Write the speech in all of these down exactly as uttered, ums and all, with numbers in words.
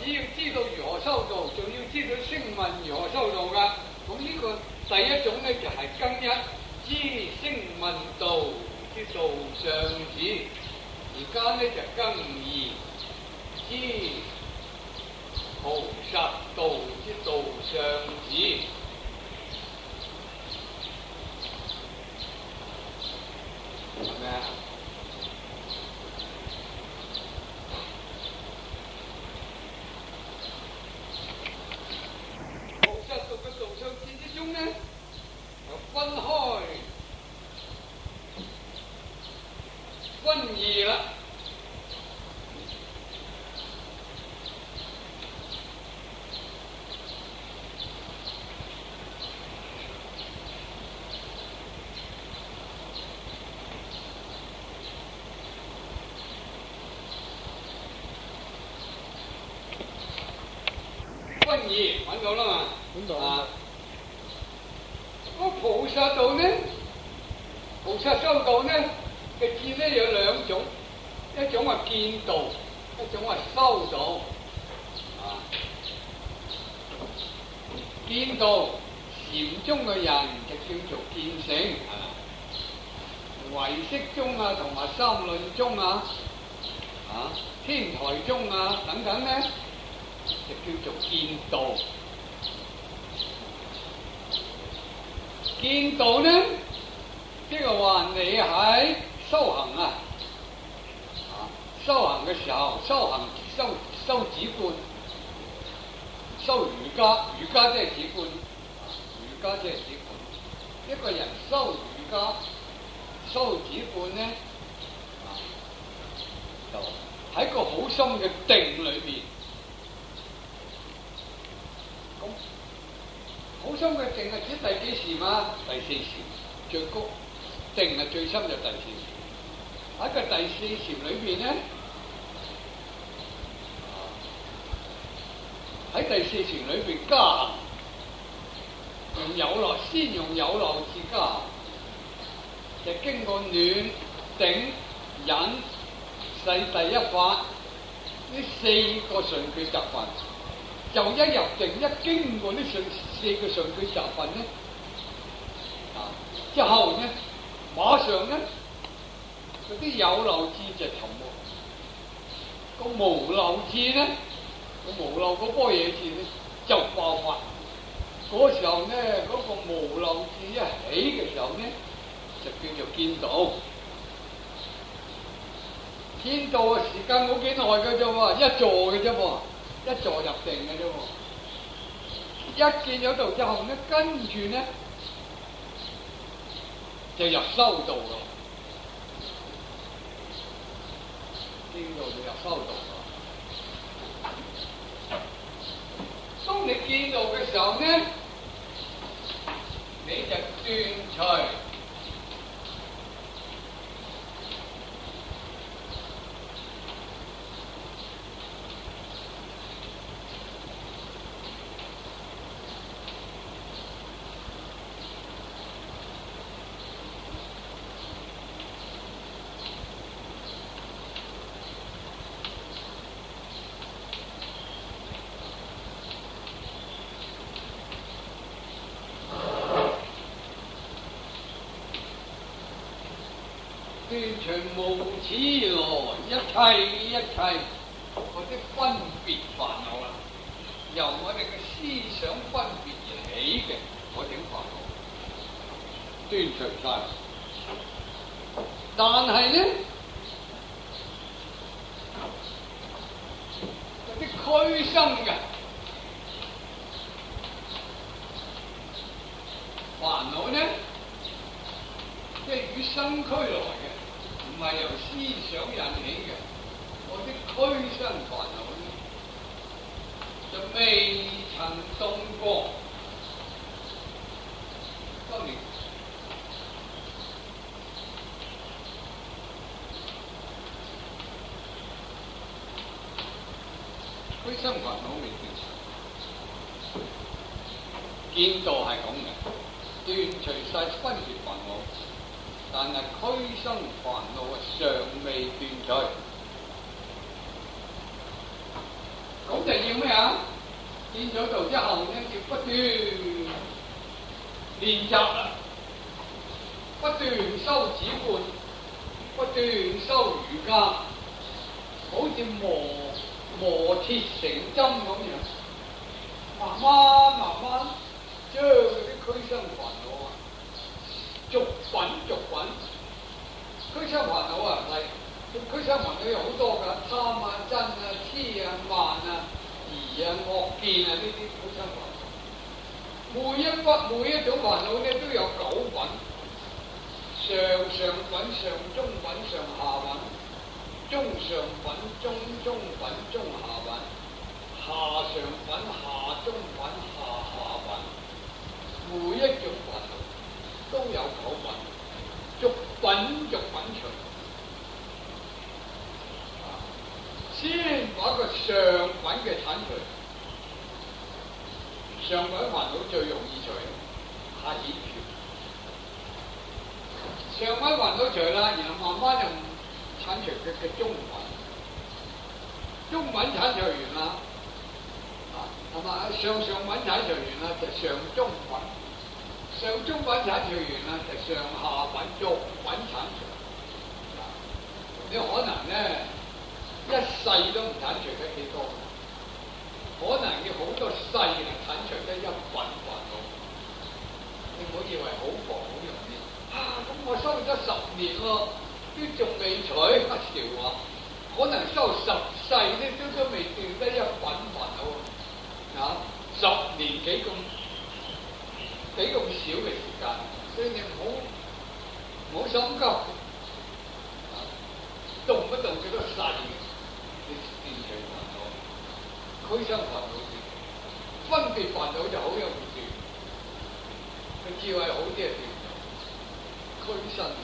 只要知道如何修道，仲要知道聲聞如何修道噶。咁呢個第一種咧就係、是、更一知聲聞道之道上子，而家咧就更二知菩薩道之道上子。係咪啊？菩薩道嘅道上子之中咧，又分開分二啦。分二揾到啦嘛？ 揾到啊！嗰菩薩道呢？菩薩修道呢嘅見呢有兩種，一種係見道，一種係修道。啊！見道禪宗嘅人就叫做見性，啊！唯識宗啊，同埋三論宗啊，啊天台宗啊等等呢，就叫做見道。見道呢，即係話你喺修行啊，啊修行嘅時候，修行修修止觀，修瑜伽，瑜伽即係止觀，瑜伽即係止觀。一個人修瑜伽、修止觀呢，啊，就喺個好深嘅定裏邊。好深嘅定係指第幾禪啊？第四禪最高，定係最深就第四禪。喺個第四禪裏邊咧，喺第四禪裏邊加行，用有漏先用有漏字加行，就經過暖、頂、忍、世第一法呢四個順決集分。就一入定，一經過呢四四個上句集分咧，啊之後咧，馬上咧嗰啲有漏智就沉沒，個無漏智咧，個無漏嗰般若智咧就爆發。嗰時候咧，嗰、那個無漏智一起嘅時候咧，就叫做見道。見道嘅時間冇幾耐嘅啫喎，一座嘅啫喎。一座入定嘅啫喎，一見咗道之後咧，跟住咧就入修道咯。見道就入修道咯。當你見道嘅時候咧，你就斷除斷除無始來一切一切嗰啲分別煩惱啦，由我哋嘅思想分別而起嘅嗰種煩惱，斷除晒。但係咧，嗰啲俱生嘅煩惱咧，即係與生俱來嘅。唔係由思想引起嘅，嗰啲俱生煩惱咧，就未曾動過。當年俱生煩惱未斷除，見道係咁嘅，斷除晒分別煩惱。但係俱生煩惱啊，尚未斷除。咁就要咩啊？見咗道之後咧，要不斷練習啦，不斷修止觀，不斷修瑜伽，好似磨磨鐵成針咁樣，慢慢慢慢將嗰啲俱生煩惱啊，逐品逐品。俱生煩惱啊，係俱生煩惱有好多㗎，貪啊、嗔啊、痴啊、慢啊、疑啊、惡見啊，呢啲俱生煩惱。每一筆每一種煩惱咧都有九品，上上品、上中品、上下品，中上品、中中品、中下品，下上品、下中品、下下品。每一種煩惱都有九品。逐品逐品除，先把個上品嘅剷除。上品煩惱最容易除，下次除。上品煩惱除啦，然後慢慢就剷除佢嘅中品。中品剷除完啦，啊，係嘛？上上品剷除完啦，就上中品。上中品剷除完啦，就上下品逐品剷除。你可能咧一世都唔剷除得幾多，可能要好多世嚟剷除得一品煩惱。你唔好以為好薄好容易啊！咁我修咗十年咯，都仲未除，乜笑話？可能修十世咧都都未斷得一品煩惱啊！十年幾咁？幾咁少嘅時間，所以你唔好唔好心急，動不動幾多世嘅，你斷除煩惱，俱生煩惱斷，分別煩惱就好容易斷，佢智慧好啲係斷咗，俱生。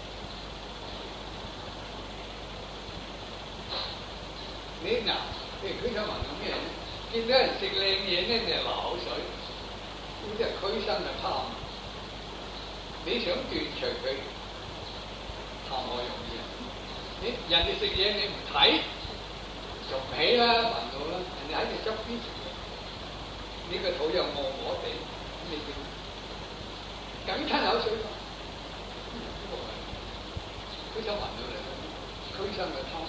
你嗱，譬如俱生煩惱咩咧？見到人食靚嘢咧，你就流口水。呢啲係俱生嘅貪，你想斷除佢，談何容易啊？你人哋食嘢你唔睇，就唔起啦，煩惱啦。人哋喺你側邊食嘢，你個肚又餓餓地，你點？梗吞口水咯。呢個係俱生煩惱嚟嘅，俱生嘅貪。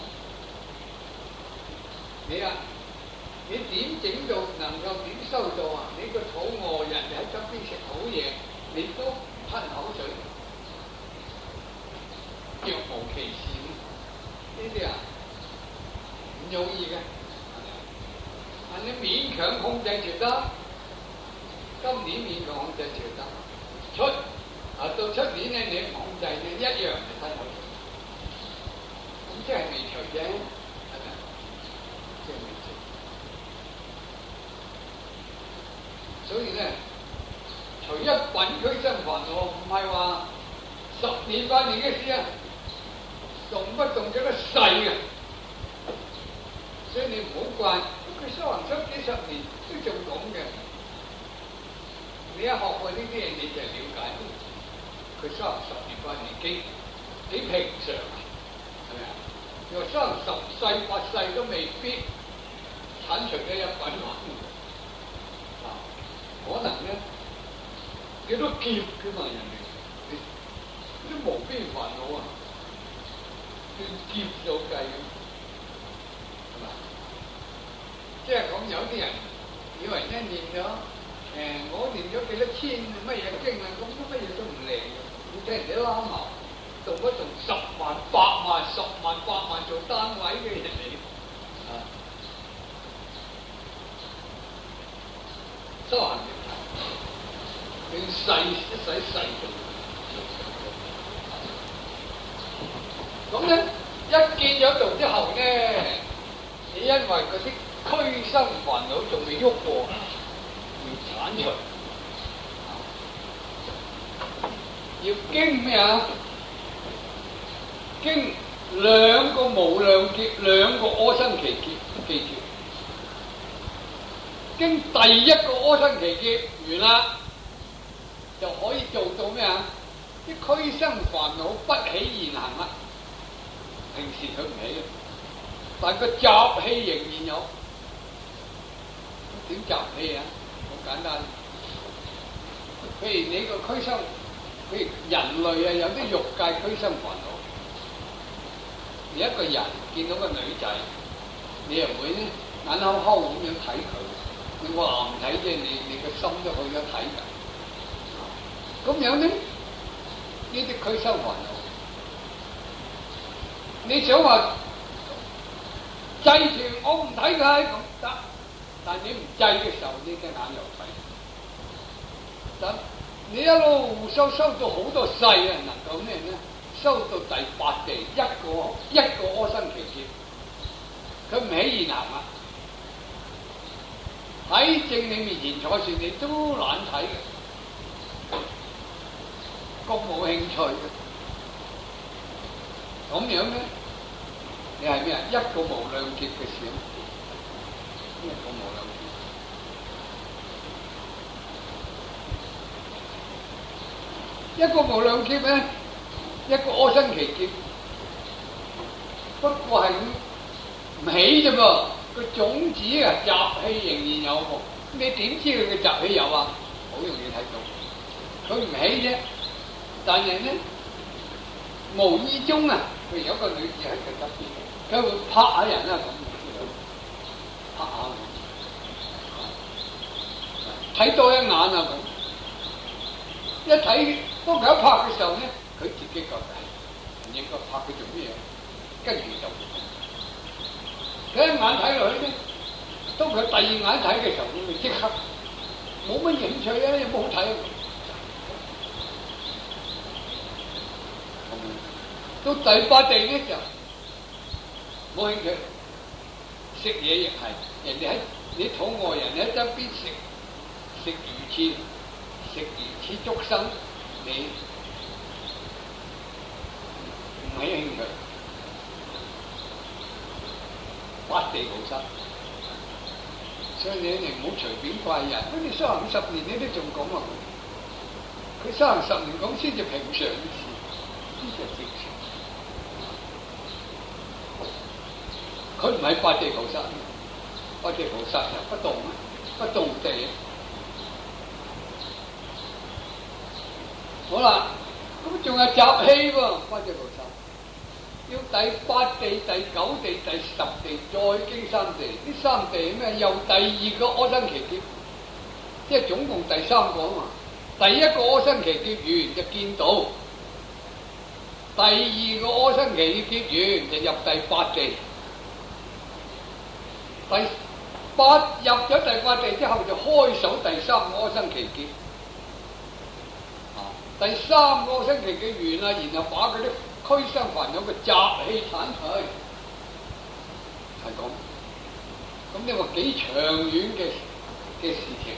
你啊？你點整到能夠點收到啊？你個肚餓，人哋喺側邊食好嘢，你都唔吞口水，若無其事呢啲啊唔容易嘅。啊，你勉強控制住得，今年勉強控制住得，出啊到出年咧你唔控制你一樣係吞口水，咁即係未除啫，係咪？即係未除。所以咧，除一品俱生煩惱，唔係話十年八年嘅事啊，動不動幾多世嘅。所以你唔好怪，佢修行修幾十年都仲咁嘅。你一學過呢啲嘢，你就了解佢修行十年八年幾幾平常啊，係咪啊？你話修行十世八世都未必剷除咗一品煩惱。可能咧幾多劫嘅嘛，人哋啲無邊煩惱啊，斷劫有計嘅，係嘛？即係講有啲人以為咧念咗誒、呃，我念咗幾多千乜嘢經啊，咁乜嘢都唔靈嘅，你睇人哋喇嘛，動不動十萬、百萬、十萬、百萬做單位嘅人嚟啊，修行。佢細一使細做，咁咧一見咗道之後咧，你因為嗰啲俱生煩惱仲未喐過，要剷除，要經咩啊？經兩個無量劫，兩個阿僧祇劫，記住，經第一個阿僧祇劫完啦。就可以做到咩啊？啲俱生煩惱不起現行啦，平時佢唔起嘅，但個習氣仍然有。 點集氣啊？好簡單。譬如你個驅生，譬如人類啊，有啲欲界驅生煩惱。你一個人見到個女仔，你又會咧眼睩睩咁樣睇佢。你話唔睇啫，你你個心都去咗睇㗎。咁樣咧，呢啲驅生煩惱。你想話制住我唔睇佢咁得，但你唔制嘅時候，你隻眼又睇。得，你一路收收到好多世啊，能夠咩咧？收到第八地一個一個阿僧祇劫，佢唔起現行啊！喺正你面前坐住，你都懶睇嘅，咁冇興趣嘅，咁樣咧，你係咩啊？一個無量劫嘅事，一個無量劫，一個無量劫咧，一個阿僧祇劫，不過係唔起啫噃。個種子啊，習氣仍然有喎。你點知佢嘅習氣有啊？好容易睇到，佢唔起啫。但係咧，無意中啊，譬如有個女子喺佢側邊，佢會拍下人啊咁，拍下，睇多一眼啊咁。一睇，當佢一拍嘅時候咧，佢自己覺得係唔應該拍佢做咩嘢，跟住就。佢一眼睇落去咧，當佢第二眼睇嘅時候，佢即刻冇乜興趣啊！有冇好睇啊？到第八地咧就冇興趣，食嘢亦係人哋喺你肚餓，人哋喺側邊食食魚翅、食魚翅竹笙，你唔係興趣。八地菩薩，所以你哋唔好隨便怪人。咁你修行五十年，你都仲講啊？佢修行十年講先至平常嘅事，呢就正常。佢唔係八地菩薩，八地菩薩就不動啊，不動地。好啦，咁仲有習氣喎，八地菩薩。要第八地、第九地、第十地，再經三地。呢三地咩？由第二個阿僧祇劫，即係總共第三個啊嘛。第一個阿僧祇劫完就見到，第二個阿僧祇劫完就入第八地。第八入咗第八地之後，就開手第三個阿僧祇劫。啊，第三個阿僧祇劫完啦，然後把佢啲驅生煩惱嘅習氣剷除，係咁。咁你話幾長遠嘅嘅事情？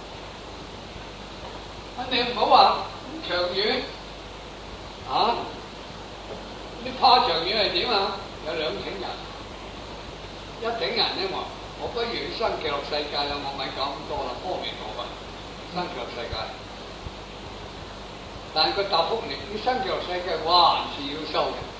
啊，你唔好話咁長遠，啊？你怕長遠係點啊？有兩種人，一種人咧話：我不如去生極樂世界啦，我咪搞咁多啦，阿彌陀佛，生極樂世界。但係佢答覆你，你生極樂世界還是要修嘅，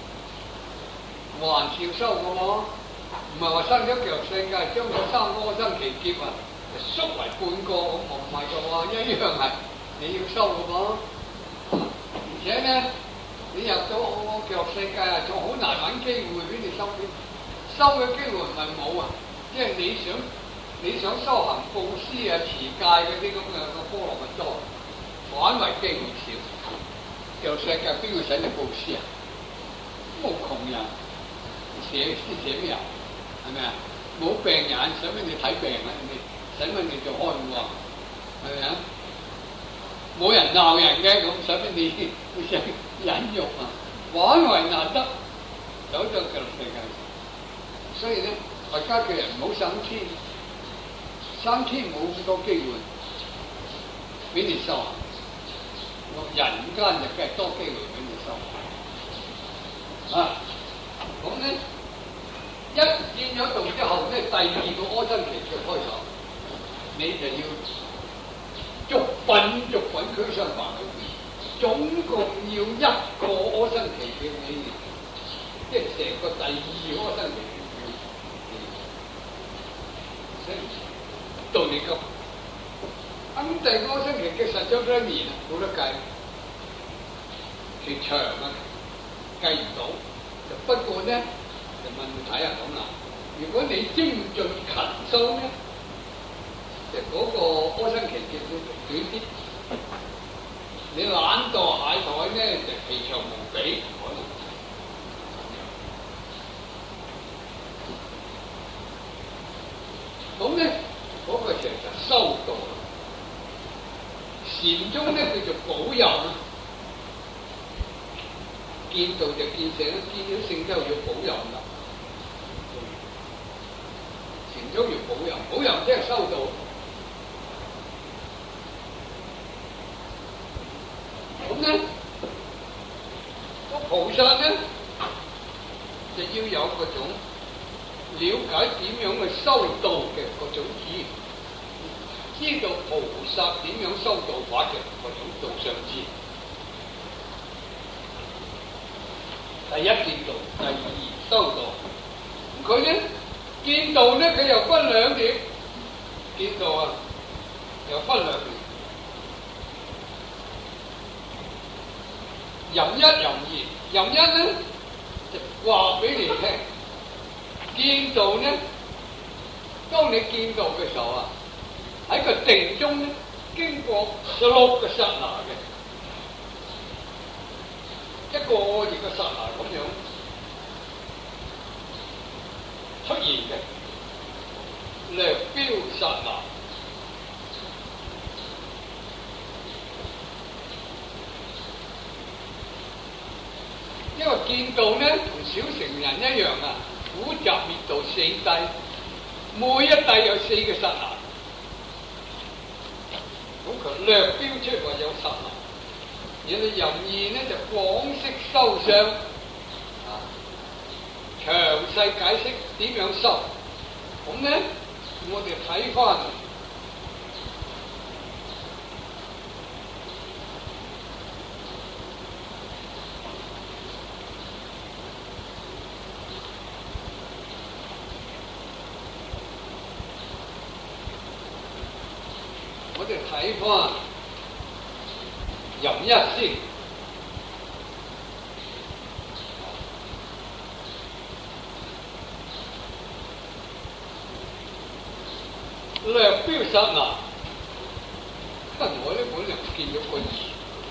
還是要修嘅喎，唔係話生咗極樂世界將嗰三個阿僧祇劫啊縮為半個咁，唔係嘅喎，一樣係你要修嘅噃。而且咧，你入咗我極樂世界啊，仲好難揾機會俾你修嘅，修嘅機會唔係冇啊，即係你想你想修行布施啊、持戒嗰啲咁嘅個波羅蜜多。反為機會少，就世界邊個使你布施啊？冇窮人，寫先寫咩人？係咪啊？冇病人，使乜你睇病啊？你使乜你做看護啊？係咪啊？冇人鬧人嘅，咁使乜你你想忍辱啊？反為難得，走咗極樂世界。所以咧，大家嘅人唔好上天，上天冇咁多機會俾你修行。人間就梗係多機會俾你修啊！咁咧一見咗動之後，即係第二個阿僧祇劫開頭，你就要逐品逐品驅生煩惱，總共要一個阿僧祇劫你，即係成個第二阿僧祇劫。 到你急。咁第個星期嘅實咗一年啦，冇得計，其長啊計唔到。不過咧，就問題係咁啦。如果你精進勤修咧，就嗰個科生期嘅會短啲。你懶惰懈怠咧，就其長無比，可能。咁咧，嗰、那個其實修道。禪宗咧叫做保佑，見道就見性，見咗性之後要保佑啦。禪宗要保佑，保佑即係修道。咁咧，個菩薩咧就要有嗰種了解點樣去修道嘅嗰種知識。知道菩薩點樣修道法嘅嗰種道上知，第一見道，第二修道。佢咧見道咧，佢又分兩點。見道啊，又分兩點。任一任二，任一咧就話俾你聽。見道咧，當你見道嘅時候啊，喺個定中咧，經過六個剎那嘅，一個二個剎那咁樣出現嘅略標剎那。因為見道咧同小乘人一樣啊，苦集滅道四諦，每一諦有四個剎那。咁佢略標出話有剎那，而你任意咧就廣式修相，啊，詳細解釋點樣修。咁咧，我哋睇翻我哋睇翻任一先，略標剎那，我呢本又見咗個字，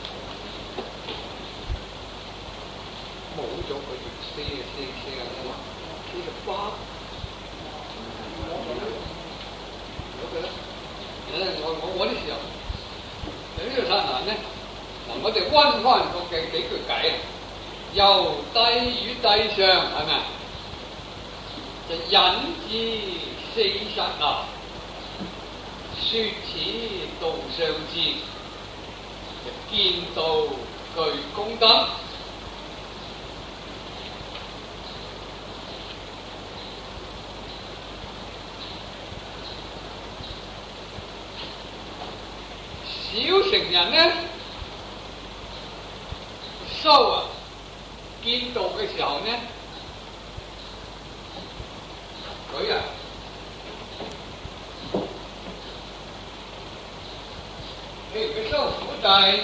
冇咗個字，四啊四四啊五啊，四十八，嗰個咧。誒，我我我啲時候，呢、這個剎那咧，嗱，我哋溫翻個幾幾句偈啊，由諦與諦上係咪？就引至四剎那，說此道上智，就見道具功德。小乘人咧修啊見道嘅時候咧，佢啊譬如佢修苦諦，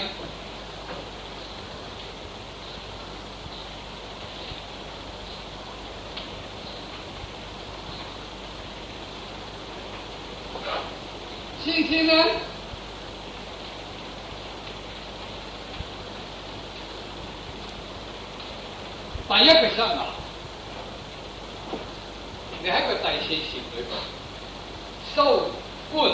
先先咧。第一個剎那，你喺個第四禪裏邊修觀，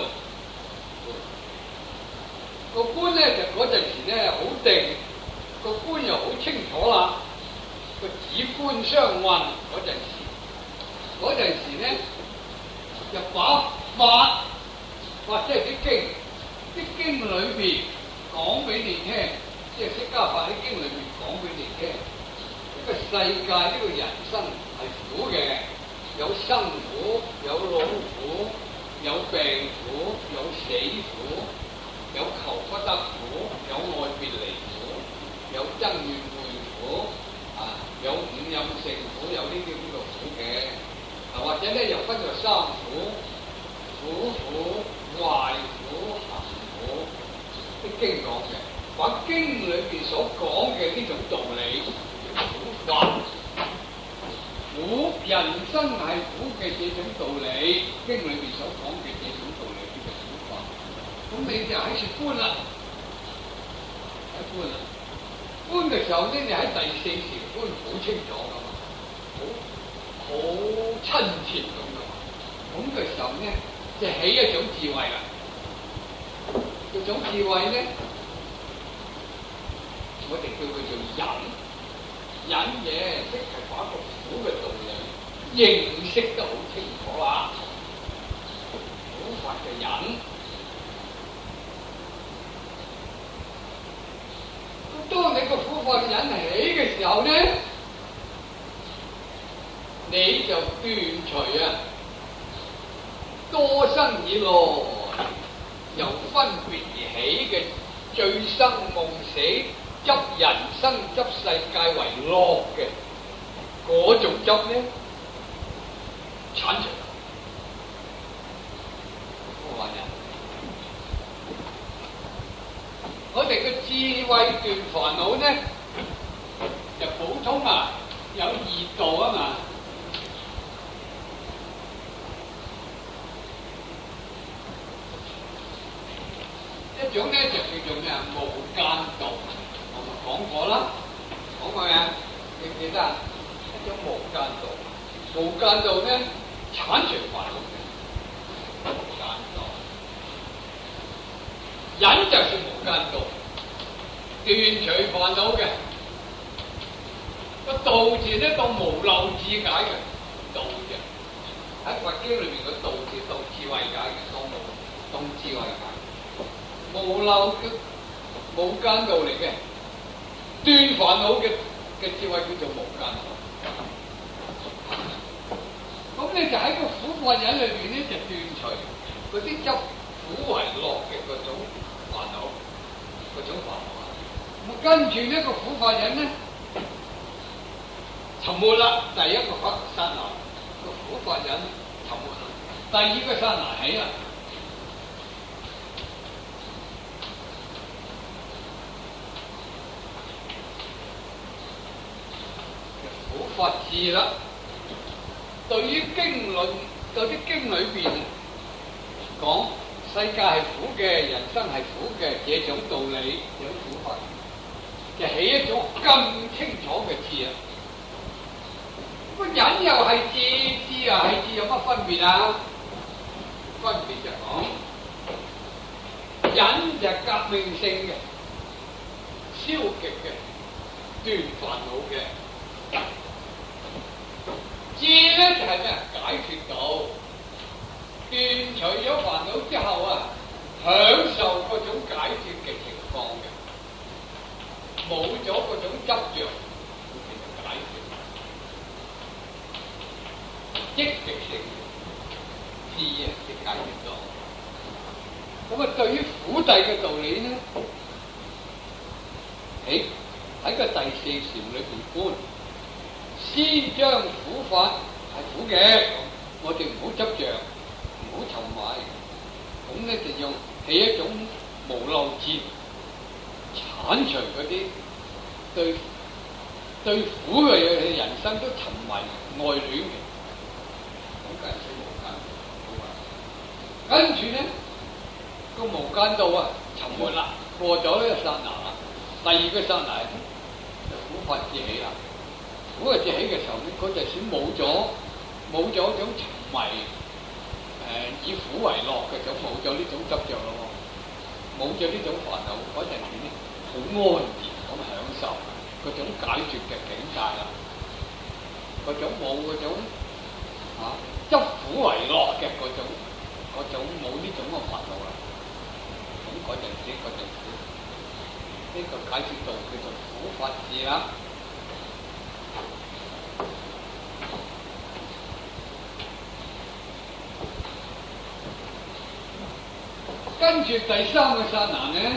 個觀咧就嗰陣時咧好定，個觀又好清楚啦，個指觀相運嗰陣時，嗰陣時咧就把法，或者係啲經，啲經裏邊講俾你聽，即係釋迦法喺經裏邊講俾你聽。呢個世界呢個人生係苦嘅，有生苦，有老苦，有病苦，有死苦，有求不得苦，有愛別離苦，有憎怨會苦，啊，有五陰性苦，有呢啲呢個苦嘅，啊或者咧又分咗三苦， 苦苦、壞苦、行苦，啲經講嘅，把經裏邊所講嘅呢種道理，苦法。苦人生係苦嘅這種道理，經裏邊所講嘅這種道理叫做苦法。咁你就喺處觀啦，喺觀啦。觀嘅時候咧，你喺第四條觀好清楚噶嘛，好好親切咁噶嘛。咁嘅時候咧，就起一種智慧啦。嗰種智慧咧，我哋叫佢做忍。忍嘢，即係把個苦嘅道理認識得好清楚啦。苦法嘅忍，咁當你個苦法嘅忍起嘅時候咧，你就斷除啊多生以來由分別而起嘅醉生夢死。執人生、執世界為樂嘅嗰種執咧，剷除。我話人，我哋嘅智慧斷煩惱咧，就普通啊，有二度啊嘛。一種咧就叫做咩啊？無間道。講過啦，講過嘅，記唔記得啊？一種無間道，無間道咧剷除煩惱嘅無間道，忍就係無間道，斷除煩惱嘅個道字咧，當無漏智解嘅道嘅，喺佛經裏邊個道字當智慧解嘅，當無當智慧解，無漏嘅無間道嚟嘅。斷煩惱嘅嘅智慧叫做無間道，咁你就喺個苦法忍裏邊咧，就斷除嗰啲執苦為樂嘅嗰種煩惱，嗰種煩惱。咁跟住呢個苦法忍咧，沉沒啦。第一個法剎那，個苦法忍沉沒啦。第二個剎那起啦。苦法智啦，對於經論嗰啲經裏邊講世界係苦嘅，人生係苦嘅，這種道理有苦法，就起一種更清楚嘅智啦。咁忍又係智，智又係智，有乜分別啊？分別就講，忍就係革命性嘅、消極嘅、斷煩惱嘅。智咧就係咩啊？解脫道，斷除咗煩惱之後啊，享受嗰種解脫嘅情況嘅，冇咗嗰種執着，其實解脫，積極性智啊，即解脫道。咁啊，對於苦諦嘅道理咧，喺喺個第四禪裏邊觀。先將苦法係苦嘅，我哋唔好執着，唔好沉迷，咁咧就用起一種無漏智，剷除嗰啲對對苦嘅人生都沉迷愛戀嘅，咁梗係無間道。跟住咧個無間道啊沉沒啦，過咗呢個剎那啦，第二個剎那就苦法智起啦。苦嘅智起嘅時候咧，嗰陣時冇咗冇咗一種沉迷，誒、呃、以苦為樂嘅，就冇咗呢種執着咯，冇咗呢種煩惱，嗰陣時咧好安然咁享受嗰種解脫嘅境界啦，嗰種冇嗰種啊執苦為樂嘅嗰種嗰種冇呢種嘅煩惱啦，咁嗰陣時嗰陣時呢、這個解脫道叫做苦法智啦。跟住第三個剎那咧，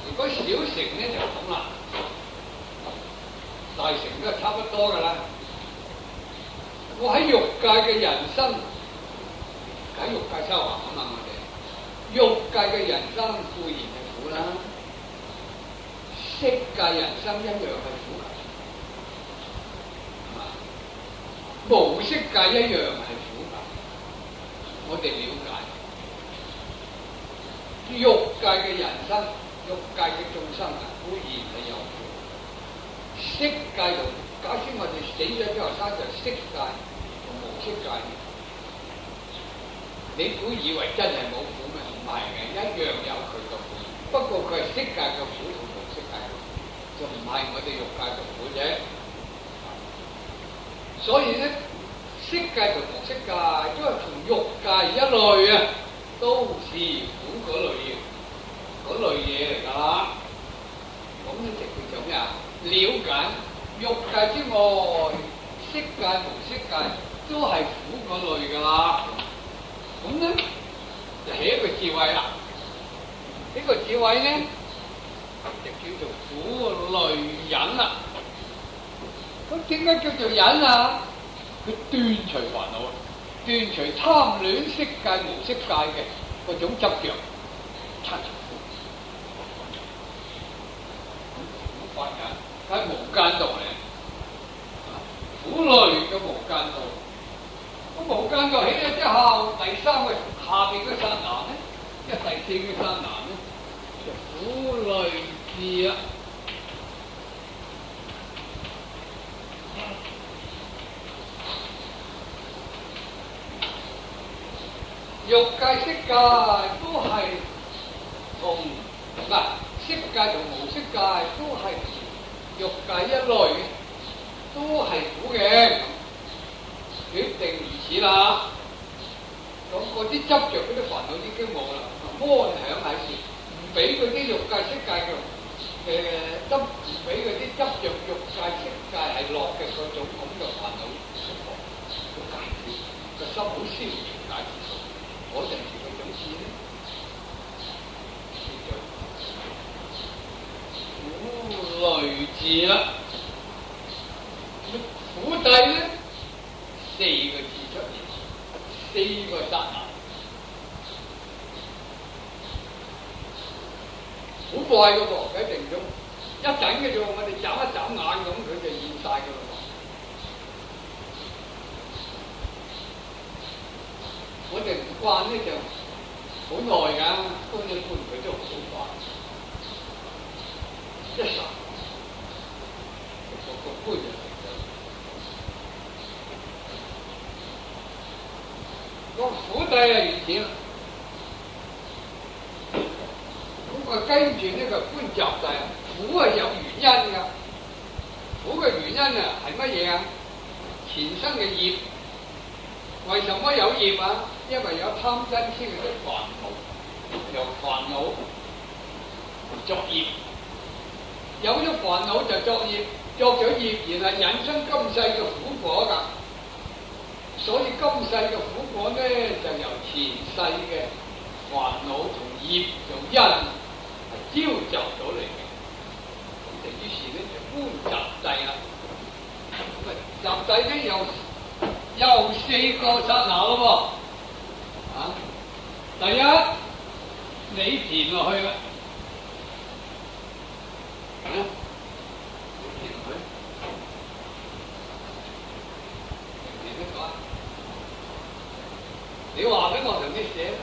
如果小乘咧就咁啦，大乘都係差不多噶啦。我喺欲界嘅人生，喺欲界修行啊嘛，我哋欲界嘅人生固然係苦啦，色界人生一樣係苦噶，係嘛？無色界一樣係苦噶，我哋了解。欲界嘅人生，欲界嘅眾生啊，固然係有苦。色界同假設我哋死咗之後生就色界同無色界，你估以為真係冇苦咩？唔係嘅，一樣有佢嘅苦。不過佢係色界嘅苦同無色界嘅苦，就唔係我哋欲界嘅苦啫。所以咧，色界同無色界都係從欲界一類啊，都是苦嗰類嘢，嗰類嘢嚟㗎啦。咁咧就叫做咩啊？了解欲界之外，色界無色界都係苦嗰類㗎啦。咁咧就起一個智慧啦。呢、這個智慧咧就叫做苦類忍啦。咁點解叫做忍啊？佢斷除煩惱，斷除貪戀色界無色界嘅嗰種執着，七苦。咁法忍梗係無間道嚟，苦類嘅無間道。咁無間道起咗之後，第三個下邊嘅剎那咧，即係第四個剎那咧，就苦類智啦。欲界色界都係同嗱，色界同無色界都係欲界一類，都係苦嘅。決定如此啦，咁嗰啲執着嗰啲煩惱已經冇啦，安享喺處，唔俾嗰啲欲界色界嘅嘅執，唔俾嗰啲執着欲界色界係落嘅嗰種咁嘅煩惱釋放，個解決個心好消極解決到，嗰陣時嗰種智咧，叫做苦類智啦。苦諦咧？四個字出現，四個剎那，好快嘅噃，喺定中一陣嘅啫，我哋眨一眨眼咁，佢就現晒嘅啦。我哋唔慣咧就好耐㗎，搬一搬佢都好快，一剎個個搬就。個苦諦係如此啦，咁我跟住呢個觀集諦，苦係有原因㗎。苦嘅原因啊係乜嘢啊？前生嘅業，為什麼有業啊？因為有貪嗔痴嘅煩惱，由煩惱作業，有咗煩惱就作業，作咗業然後引生今世嘅苦果㗎。所以今世嘅苦果咧，就由前世嘅煩惱同業同因係招集到嚟嘅。咁就於是咧就觀集諦啦。咁啊，集諦咧又又四個剎那咯噃。啊，第一你填落去啦。啊，你填落去。填得講。你話俾我同你寫，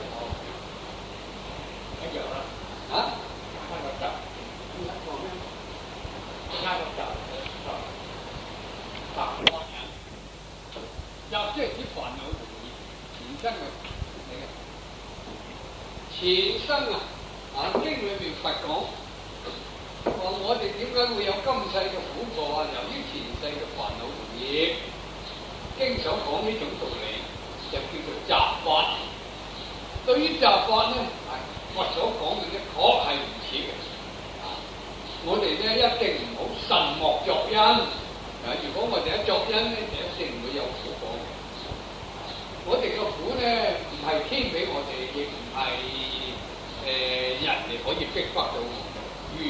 一樣啦，嚇？三個集，邊一個咩？三個集，集煩人，集即係指煩惱同業，前生嘅你嘅前生啊！啊經裏面佛講，話我哋點解會有今世嘅苦果啊？由於前世嘅煩惱同業，經常講呢種道理。就叫做集法。對於集法咧，係我所講嘅咧，確係如此嘅。啊，我哋咧一定唔好慎莫作因。啊，如果我哋一作因咧，就一定唔會有苦果嘅。我哋個苦咧，唔係天俾我哋，亦唔係誒人哋可以逼迫到我。如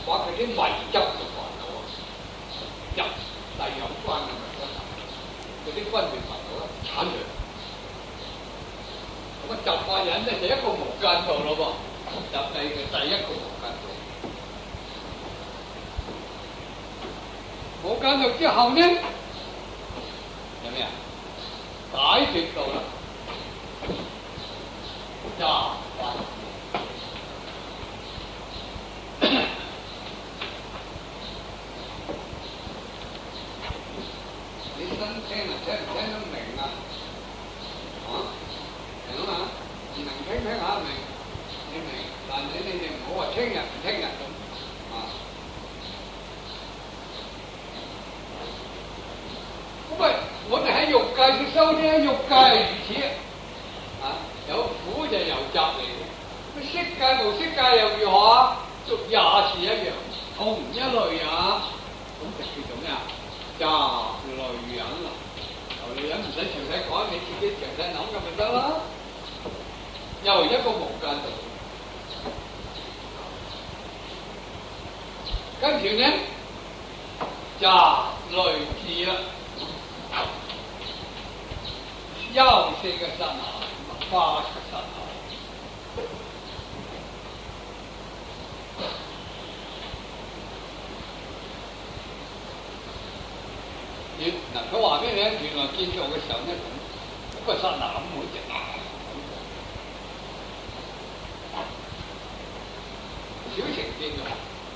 把佢啲迷執嘅煩惱入世有關嘅物質，嗰啲分別煩惱剷除。咁啊，集法忍咧就一個無間道咯噃，集諦嘅第一個無間道。無間道之後呢，有咩啊？解脫道啦，集法。你新聽啊，聽唔聽得明啊？啊？明啊嘛？唔明聽聽下明，你明，但係你哋唔好話聽日唔聽日咁啊。咁咪我哋喺欲界去修啫，欲界係如此啊！有苦就由集嚟嘅，咁色界無色界又如何啊？逐也是一樣，同一類啊！咁就叫做咩啊？集類忍啦。集類忍唔使詳細講，你自己詳細諗咁咪得啦。又一個無間道，跟住呢，集類智啦。休四個剎那，八個剎那。嗱，佢話俾你聽，原來見到嘅時候咧，一個剎那咁好似啊，小乘見到，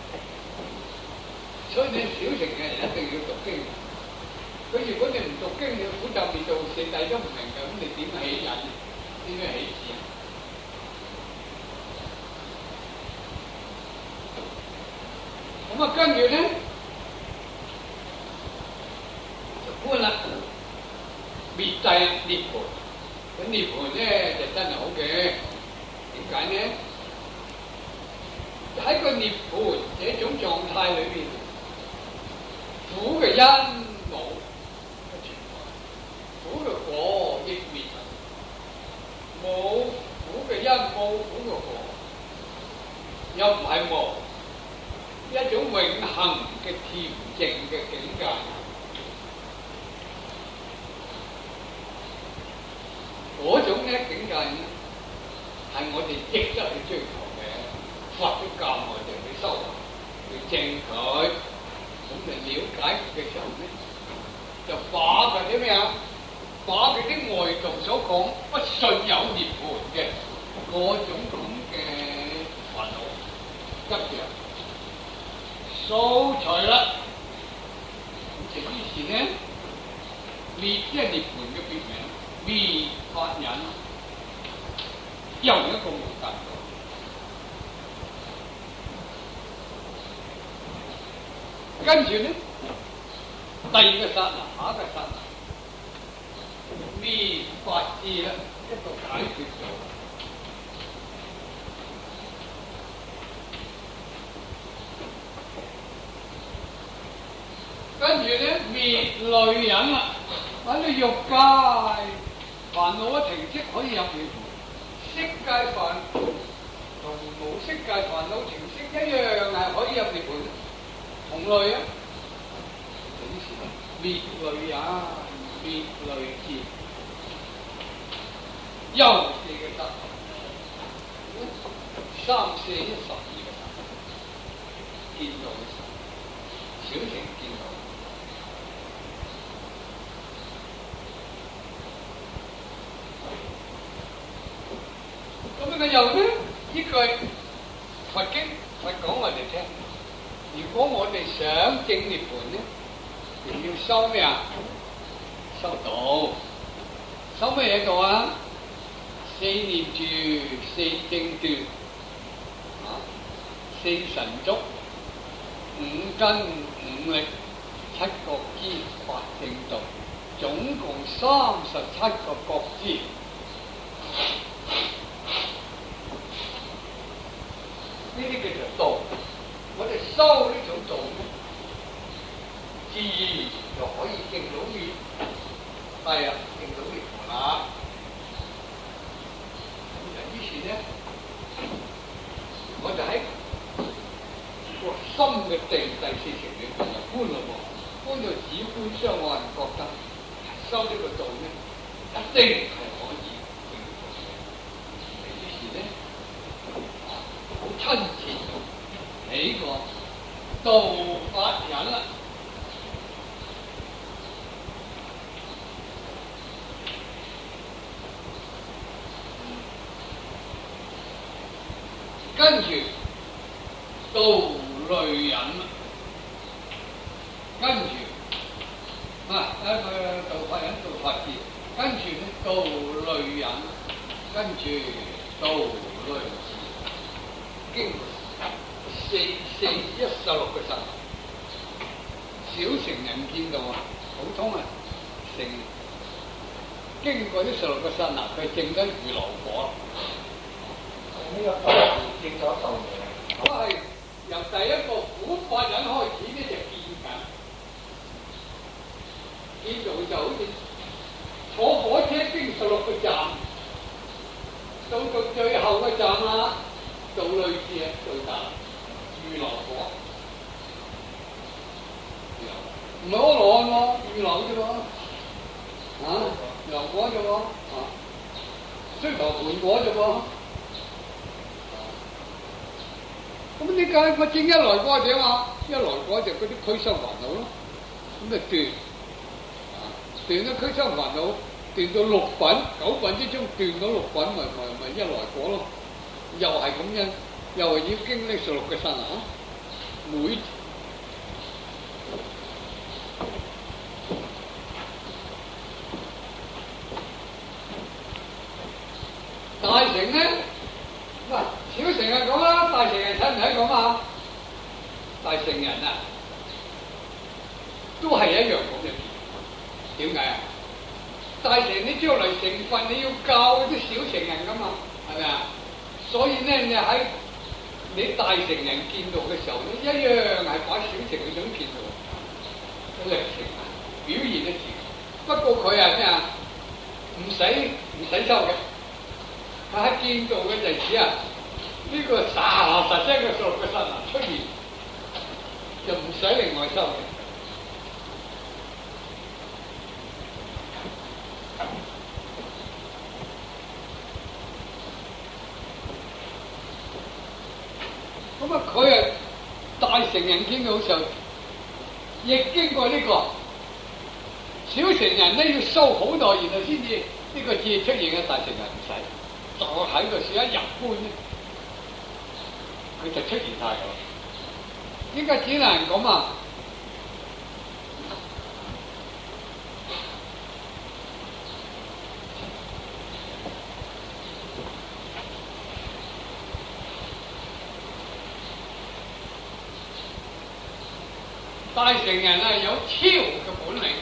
所以你小乘嘅人一定要讀經。佢如果你唔讀經，你苦集滅道四諦都唔明嘅，咁你點起忍？點樣起智啊？咁啊，跟住咧就觀啦，滅諦涅槃。咁涅槃咧就真係好嘅，點解呢？喺個涅槃這種狀態裏邊，苦嘅因冇。苦嘅果亦滅，冇苦嘅因，冇苦嘅果，又唔係喎，一種永恆嘅恬靜嘅境界。嗰種咧境界咧，係我哋值得去追求嘅。佛都教我哋去修行，去證佢。咁嚟了解佢嘅時候咧，就把佢啲咩啊？把佢啲外道所講不信有涅槃嘅嗰種咁嘅煩惱執着掃除啦，咁就於是呢，滅即係涅槃嘅別名，滅法忍，又一個無間道。跟住呢，第二個剎那，下一個剎那。滅法智啦，一個解決咗。跟住咧，滅類忍啦，喺你欲界煩惱一停息可以入涅槃，色界煩同無色界煩惱停息一樣係可以入涅槃，同類啊。於是滅類忍，滅類智。又四個剎那，三四一十二個剎那，見到嘅時候，小乘見到。咁啊，又咧呢句佛經佛講我哋聽，如果我哋想證涅槃咧，仲要修咩啊？修道，修咩嘢道啊？四念住，四正斷，啊，四神足，五根五力，七覺支，八正道，總共三十七個覺支。呢啲叫做道。我哋修呢種道咧，自然就可以證到滅，係啊，證到涅槃啦。於是咧，我就喺個深嘅地第四城裏邊就搬咯喎，搬到指官相岸，覺得收呢個道咧一定係可以應付嘅。於是咧好親切起個道法忍啦。跟住道類忍，跟住啊一個道法忍道法治，跟住咧道類忍，跟住道類治，經過四四一十六個剎那，小乘人見到啊，普通啊成經過呢十六個剎那，佢證得如來果。 呢個道證咗道嘢， 咁係由第一個苦法忍開始呢，就見緊，見到就好似坐火車經十六個站，到到最後個站啦，道類治啊，到達如來果，唔係阿羅漢喎，如來啫喎，啊，如來果啫喎，啊，須陀盤果啫喎。咁點解我證一來果點啊？一來果就嗰啲俱生煩惱咯，咁咪斷，啊斷咗俱生煩惱，斷到六品，九品之中斷到六品，咪咪咪一來果咯，又係咁樣，又係要經歷十六個剎那，每大乘咧。喂，小乘係咁啦，大乘人睇唔睇咁啊？大乘人啊，都係一樣咁嘅。點解啊？大乘你將來成佛，你要教啲小乘人噶嘛，係咪啊？所以咧，你喺你大乘人見到嘅時候，你一樣係把小乘嘅想見到，力乘啊，表現一次。不過佢係咩啊？唔使唔使收嘅。佢喺見到嘅陣時啊，呢、這個實實聲嘅十六個剎那出現，就唔使另外收嘅。咁啊，佢啊大乘人見到嘅時候，亦經過呢、這個小乘人咧，要收好耐，然後先至呢個字出現嘅。大乘人唔使。就喺度試一入觀咧，佢就出現晒噶啦。點解只能咁啊？大乘人啊，有超嘅本領，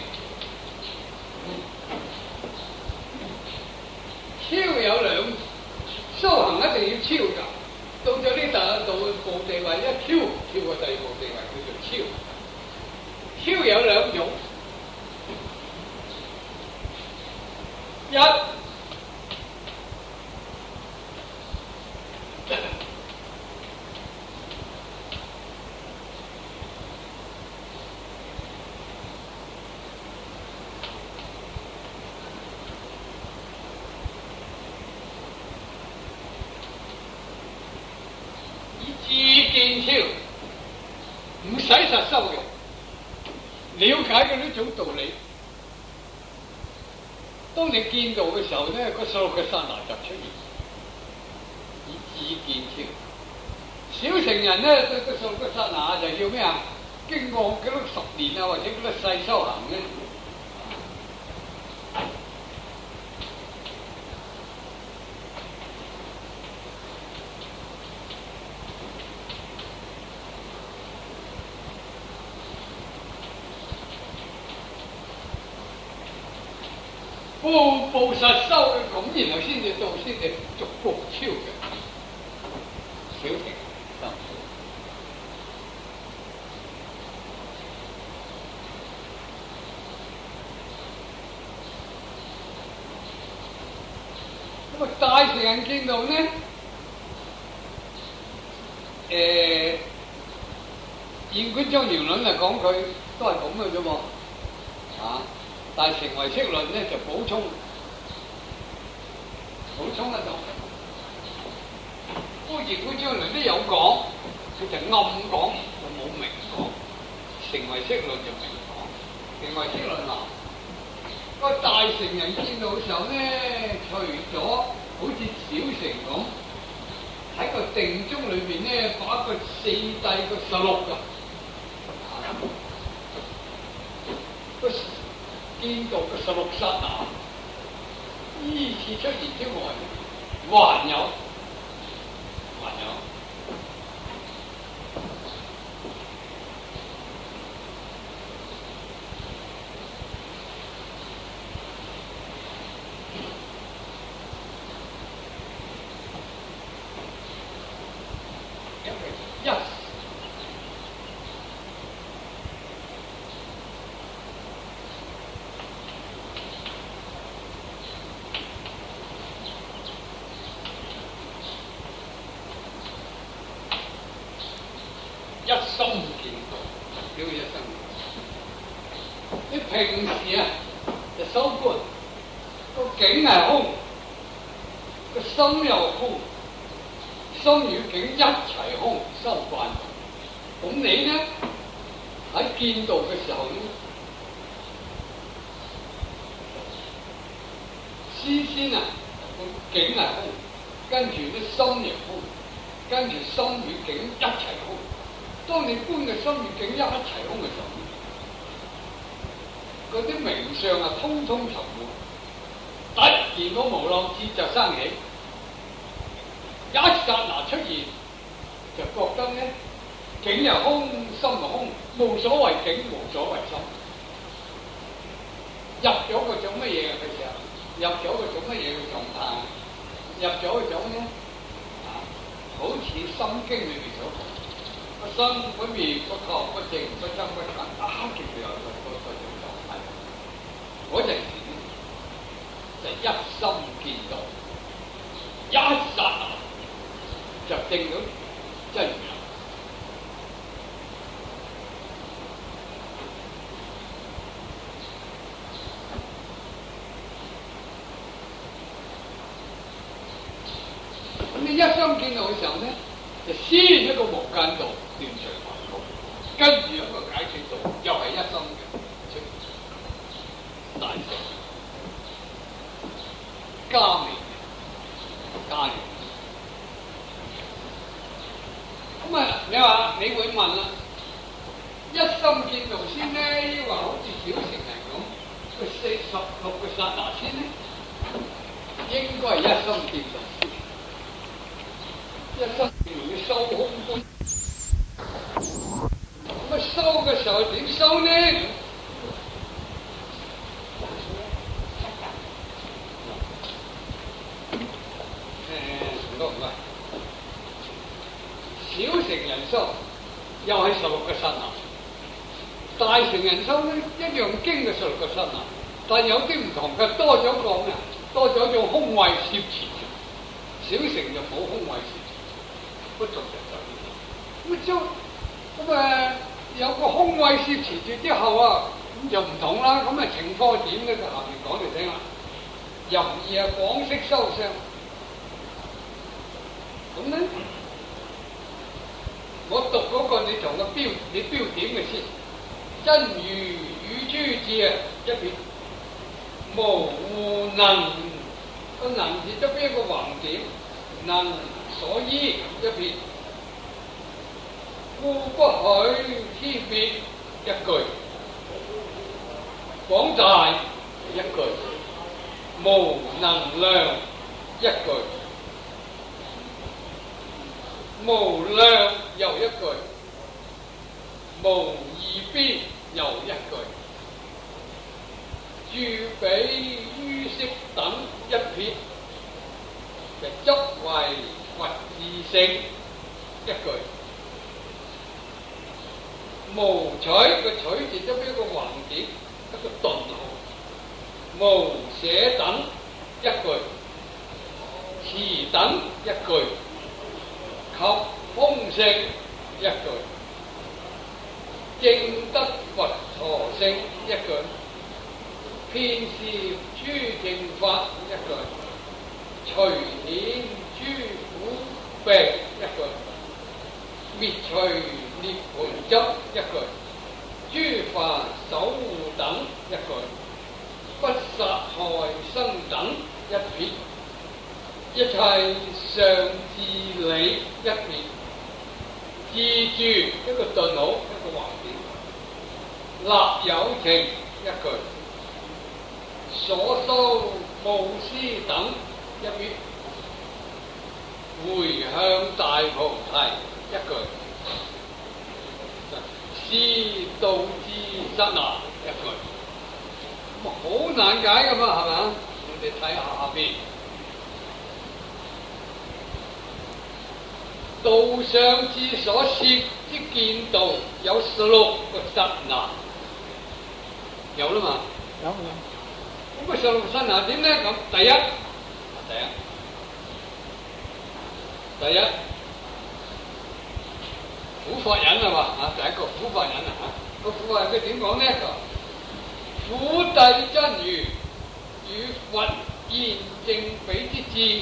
超有兩。修行一定要超噶，到咗呢度到步地位一超，超過第二步地位叫做超。超有兩種，一超唔使實修嘅，了解嘅呢種道理。當你見到嘅時候咧，嗰十六個剎那就出現，以智見超。小乘人咧對嗰十六個剎那就要咩啊？經過幾多十年啊，或者幾多世修行咧，步步實修嘅咁，然後先至到先至逐步超嘅小乘生活。咁啊，大乘人見到咧，誒、呃、 現觀章言論嚟講，佢都係咁嘅啫喎，啊！但係成唯識論咧就補充，補充得到。不過現觀章論都有講，佢就暗講，就冇明講。成唯識論就明講。成唯識論話，個大乘人見到嘅時候咧，除咗好似小乘咁喺個定中裏邊咧，把個四諦個十六噶。個見到嘅十六剎那依次出現之外，還有還有一一心見道，叫一心見道。你平時啊就修觀，個境係空，個心又空，心與境一齊空，修慣。咁你咧喺見道嘅時候咧，先先啊個境係空，跟住啲心亦空，跟住心與境一齊空。當你觀嘅心與境一齊空嘅時候，嗰啲名相啊，通通沉沒，突然個無漏智就生起，一剎那出現，就覺得咧境又空，心又空，無所謂境，無所謂心，入咗個種乜嘢嘅時候，入咗個種乜嘢嘅狀態，入咗個種咧啊，好似《心經》裏邊所講。個心不滅不確不淨不增不減，啊！叫佢有個個個種狀態，嗰陣時就一心見道，一剎那就證到真如啦。咁你一心見道嘅時候咧，就先一個無間道。斷除煩惱，跟住一個解脫道，又係一心嘅出現，大乘加明加明。咁啊，你話你會問啦，一心見道先咧，抑或好似小乘人咁，佢四十六個剎那先咧？應該係一心見道先。一心見道要修空觀。咁啊，修嘅時候點修呢？誒，唔該唔該。小乘人修又係十六個剎那，大乘人修咧一樣經嘅十六個剎那，但有啲唔同嘅，多咗講啊，多咗種空慧攝持。小乘就冇空慧攝持，不做就就呢啲。咁將咁誒。有個空慧攝持住之後啊，咁就唔同啦。咁啊情況點咧？就下面講嚟聽啦。淫意啊，廣識修相。咁咧，我讀嗰個你同個標，你標點嘅先。真如與諸智啊，一撇無能，個能字側邊一個橫點，能所依一撇。故不許天別一句，廣大一句，無能量一句，無量又一句，無二邊又一句，諸彼於色等一撇，就執為佛自性一句。無取個取字側邊一個橫點，一個頓號。無捨等一句，持等一句，及空性一句。 正得佛陀性一句，遍是諸正法一句，隨顯諸苦病一句，滅除涅槃執一句，諸法守護等一句，不殺害生等一撇，一切上至理一撇，自住一個頓號一個橫點，立有情一句，所修布施等一撇，回向大菩提一句，是道之剎那一句，咁好難解噶嘛，係咪啊？我哋睇下下邊，道上智所攝之見道有十六個剎那，有啦嘛？ 有。 咁個十六剎那點咧？咁第一，第一，第一，苦法忍係嘛？啊，第一個苦法忍啊嚇，個苦法忍佢點講呢？苦諦真如與佛現正比之智，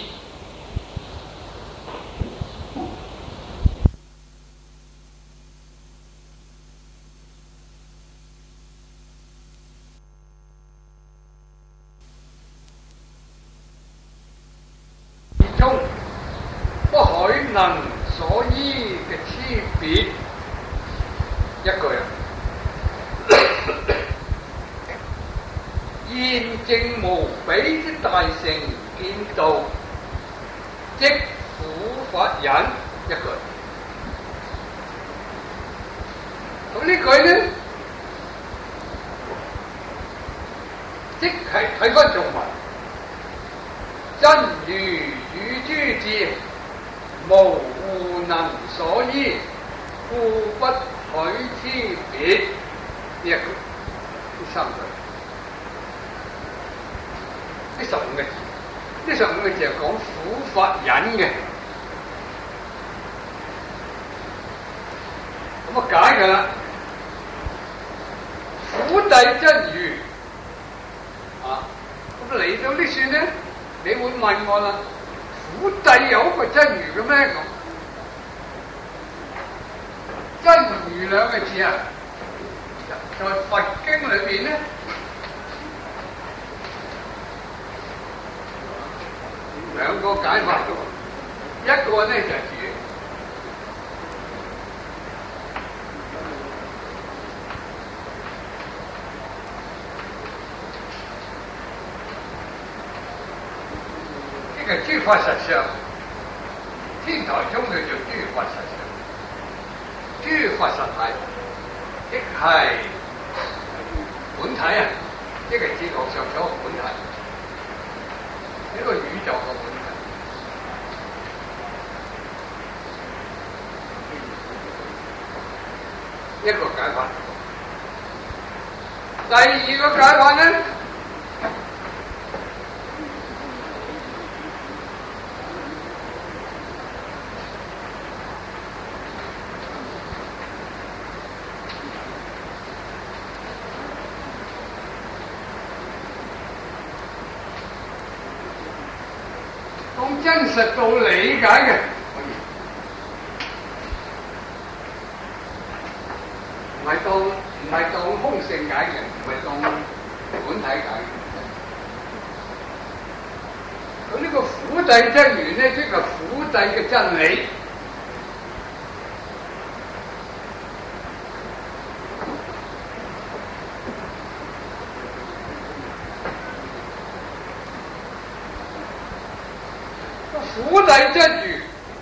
中不許能所依嘅差別一句啊！現正無比之大成見道，即苦法忍一句。咁呢句咧，即係睇翻中文，真如與諸智，無互能所依，故不許差別。呢一句，呢三句。呢十五個字，呢十五個字係講苦法忍嘅，咁啊解㗎啦。苦諦真如啊，咁嚟到呢處咧，你會問我啦，苦諦有一個真如嘅咩？咁真如兩個字啊，在佛經裏邊咧。兩個解法，一個呢就係住，呢個諸法實相，天台中叫做諸法實相，諸法實體，即係本體啊，即係哲學上所謂本體。呢個宇宙嘅本體，一個解法。第二個解法呢，真實到理解嘅，唔係當唔係當空性解嘅，唔係當本體解嘅。咁呢個苦諦真如咧，即係苦諦嘅真理。苦諦真如，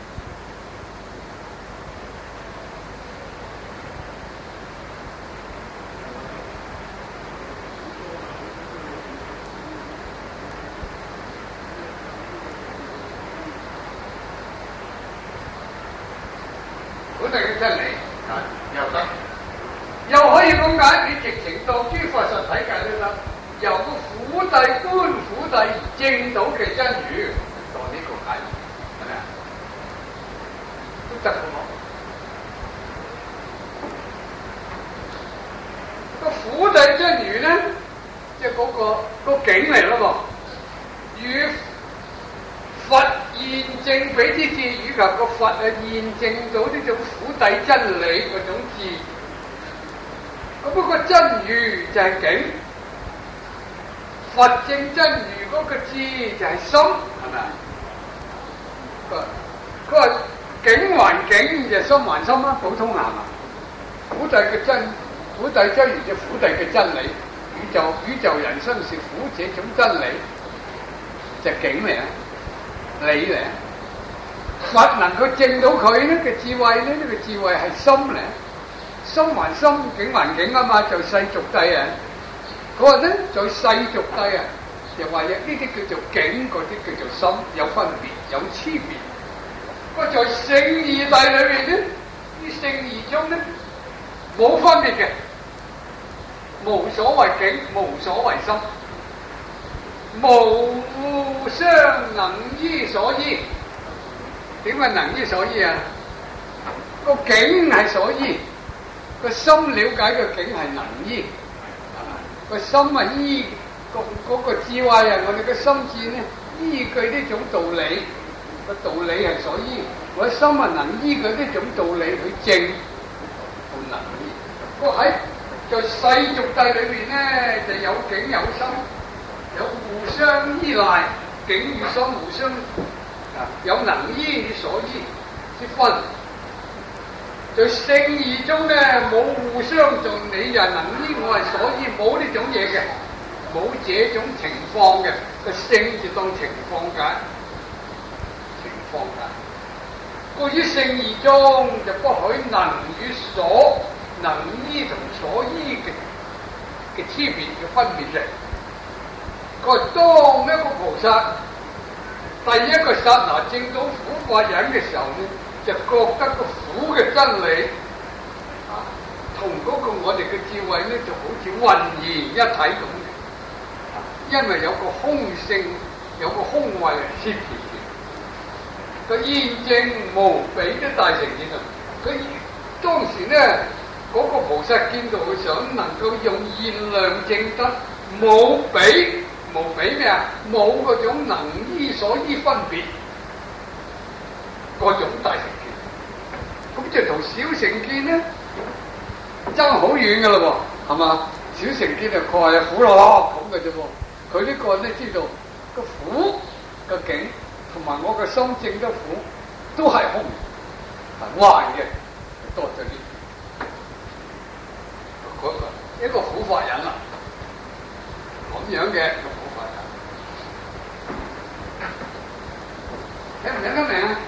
苦諦嘅真理又得，又可以咁解，你直情當諸法實體界都得，由個苦諦觀苦諦而證到嘅真如。當呢個解，係咪啊？都得嘅喎。 苦諦真如咧，即係嗰個、嗰個境嚟咯噃，與佛現證比之智，以及個佛啊現證到呢種苦諦真理嗰種智。咁嗰個真如就係境，佛證真如嗰個智就係心，係咪啊？佢話境還境就心還心啦，普通話嘛。苦諦嘅真苦諦真如就苦諦嘅真理，宇宙宇宙人生是苦這種真理，就係境嚟啊，理嚟啊。佛能夠證到佢呢個智慧咧，呢、這個智慧係心嚟，心還心，境還境啊嘛，就世俗諦啊。佢話咧，在世俗諦啊，就話有呢啲叫做境，嗰啲叫做心，有分別，有區別。不過在聖義諦裏面咧，啲聖義中咧冇分別嘅，無所謂境，無所謂心，無互相能依所依。點解能依所依啊？個境係所依，個心了解嘅境係能依，個心啊依個嗰個智慧啊，我哋嘅心智咧依據呢種道理，個道理係所依，我心啊能依據呢種道理去證，好能依。不過喺在世俗諦裏邊咧，就有境有心，有互相依賴，境與心互相啊，有能依與所依之分。在聖義中咧，冇互相做你又能依，我係所依，冇呢種嘢嘅，冇這種情況嘅。個聖就當情況解，情況解。故於聖義中就不許能與所能依同所依嘅嘅區別嘅分別嘅。佢話當一個菩薩第一個剎那證到苦法忍嘅時候咧，就覺得個苦嘅真理啊，同嗰個我哋嘅智慧咧，就好似渾然一體咁嘅。因為有個空性，有個空慧嚟攝住嘅。個現證無比的大成就，佢當時咧嗰、那個菩薩見到佢想能夠用現量證得冇比無比咩啊？冇嗰種能依所依分別。嗰種大成見，咁就同小成見咧爭好遠噶啦喎，係嘛？小成見就佢係苦樂咁嘅啫喎，佢呢個咧知道個苦個境同埋我個心證得苦都係空，係壞嘅，多咗啲。嗰個一個苦法忍啦，咁樣嘅個苦法忍，聽唔聽得明啊？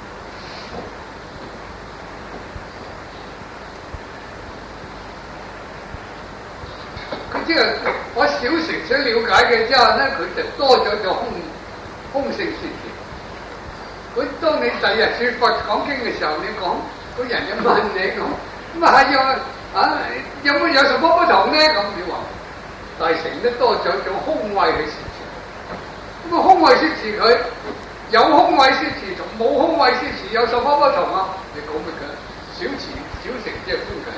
佢即係我小乘想了解嘅之後咧，佢就多咗個空空性說詞。佢當你第日說法講經嘅時候，你講個人就問你講，咁啊係啊啊有冇有什麼不同咧？咁你話大乘都多咗種空慧去說詞。咁啊空慧說詞佢有空慧說詞同冇空慧說詞有什麼不同啊？你講乜嘅？小詞小乘即係觀嘅係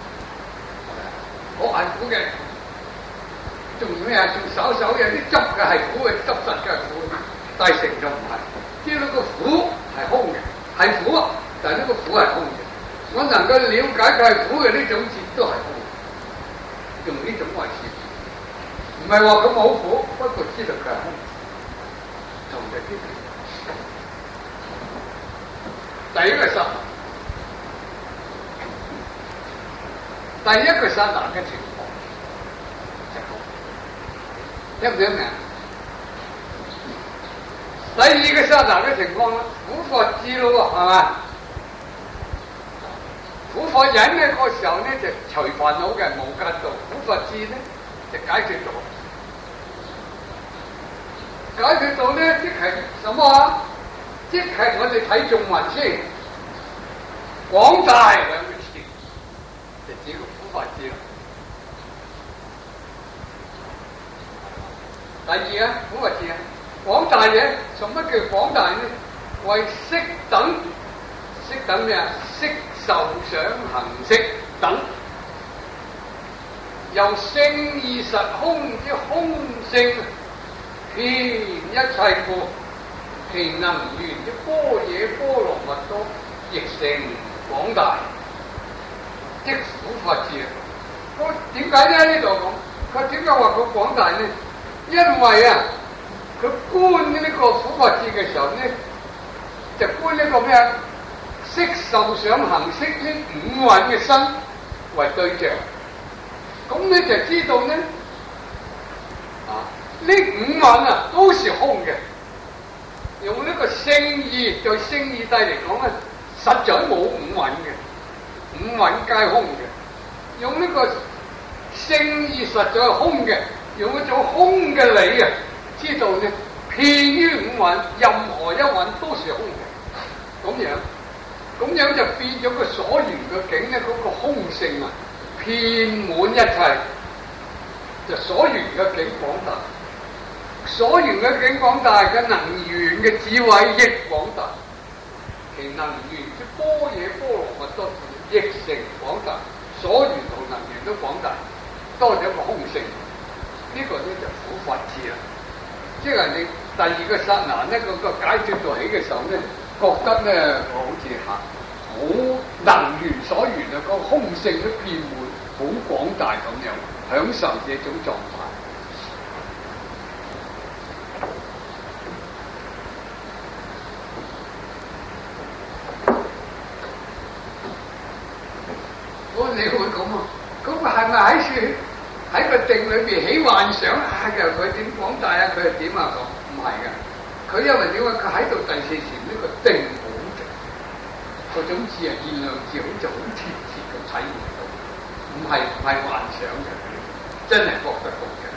苦，我係苦嘅。仲咩啊？仲稍稍有啲執嘅係苦嘅，執實嘅係苦嘅。大乘就唔係，知道個苦係空嘅，係苦啊！但係呢個苦係空嘅。我能夠了解佢係苦嘅呢種字都係空嘅，用呢種為詞，唔係話佢冇苦，不過知道佢係空，同就知道。第一個剎那，第一個剎那嘅情況。聽唔聽明？第二個剎那嘅情況啦，苦法智咯，係嘛？苦法忍咧嗰時候咧就除煩惱嘅無間道，苦法智咧就解決到。解決到咧即係什麼啊？即係我哋睇眾文先，廣大兩個字，就指個苦法智啦。第二啊，苦法智啊，廣大嘅，什麼叫廣大呢？為色等，色等咩啊？色受想行識等， 由聖義實空之空性，遍一切故，其能緣之般若波羅蜜多，亦成廣大，即苦法智。咁點解咧？呢度講佢點解話佢廣大呢？因為啊，佢觀呢個苦法智嘅時候呢，就觀呢個咩啊？色受想行識呢五蘊嘅身為對象，咁你就知道呢，啊呢五蘊啊都是空嘅。用呢個聖義在聖義諦嚟講咧，實在冇五蘊嘅，五蘊皆空嘅。用呢個聖義實在係空嘅，用一種空嘅理啊，知道呢遍於五蘊，任何一蘊都是空嘅，咁樣。咁樣就變咗個所緣嘅境咧，嗰、那個空性啊，遍滿一切，就所緣嘅境廣大，所緣嘅境廣大嘅能緣嘅智慧亦廣大，其能緣之般若波羅蜜多亦成廣大，所緣同能緣都廣大，多咗一個空性，呢、這個咧就苦法智啦。即係你第二個剎那呢，嗰、那個解脫度起嘅時候咧。覺得咧，我好似嚇好能緣所緣啊，個空性都遍滿，好廣大咁樣，享受這種狀態。我你會咁啊？咁佢係咪喺處喺個定裏邊起幻想啊？又佢點廣大啊？佢係點啊？咁唔係嘅。佢因為點解佢喺度第四禪呢個定好嘅，嗰種字啊現量字好似好貼切咁體會到，唔係唔係幻想嘅，真係覺得到嘅。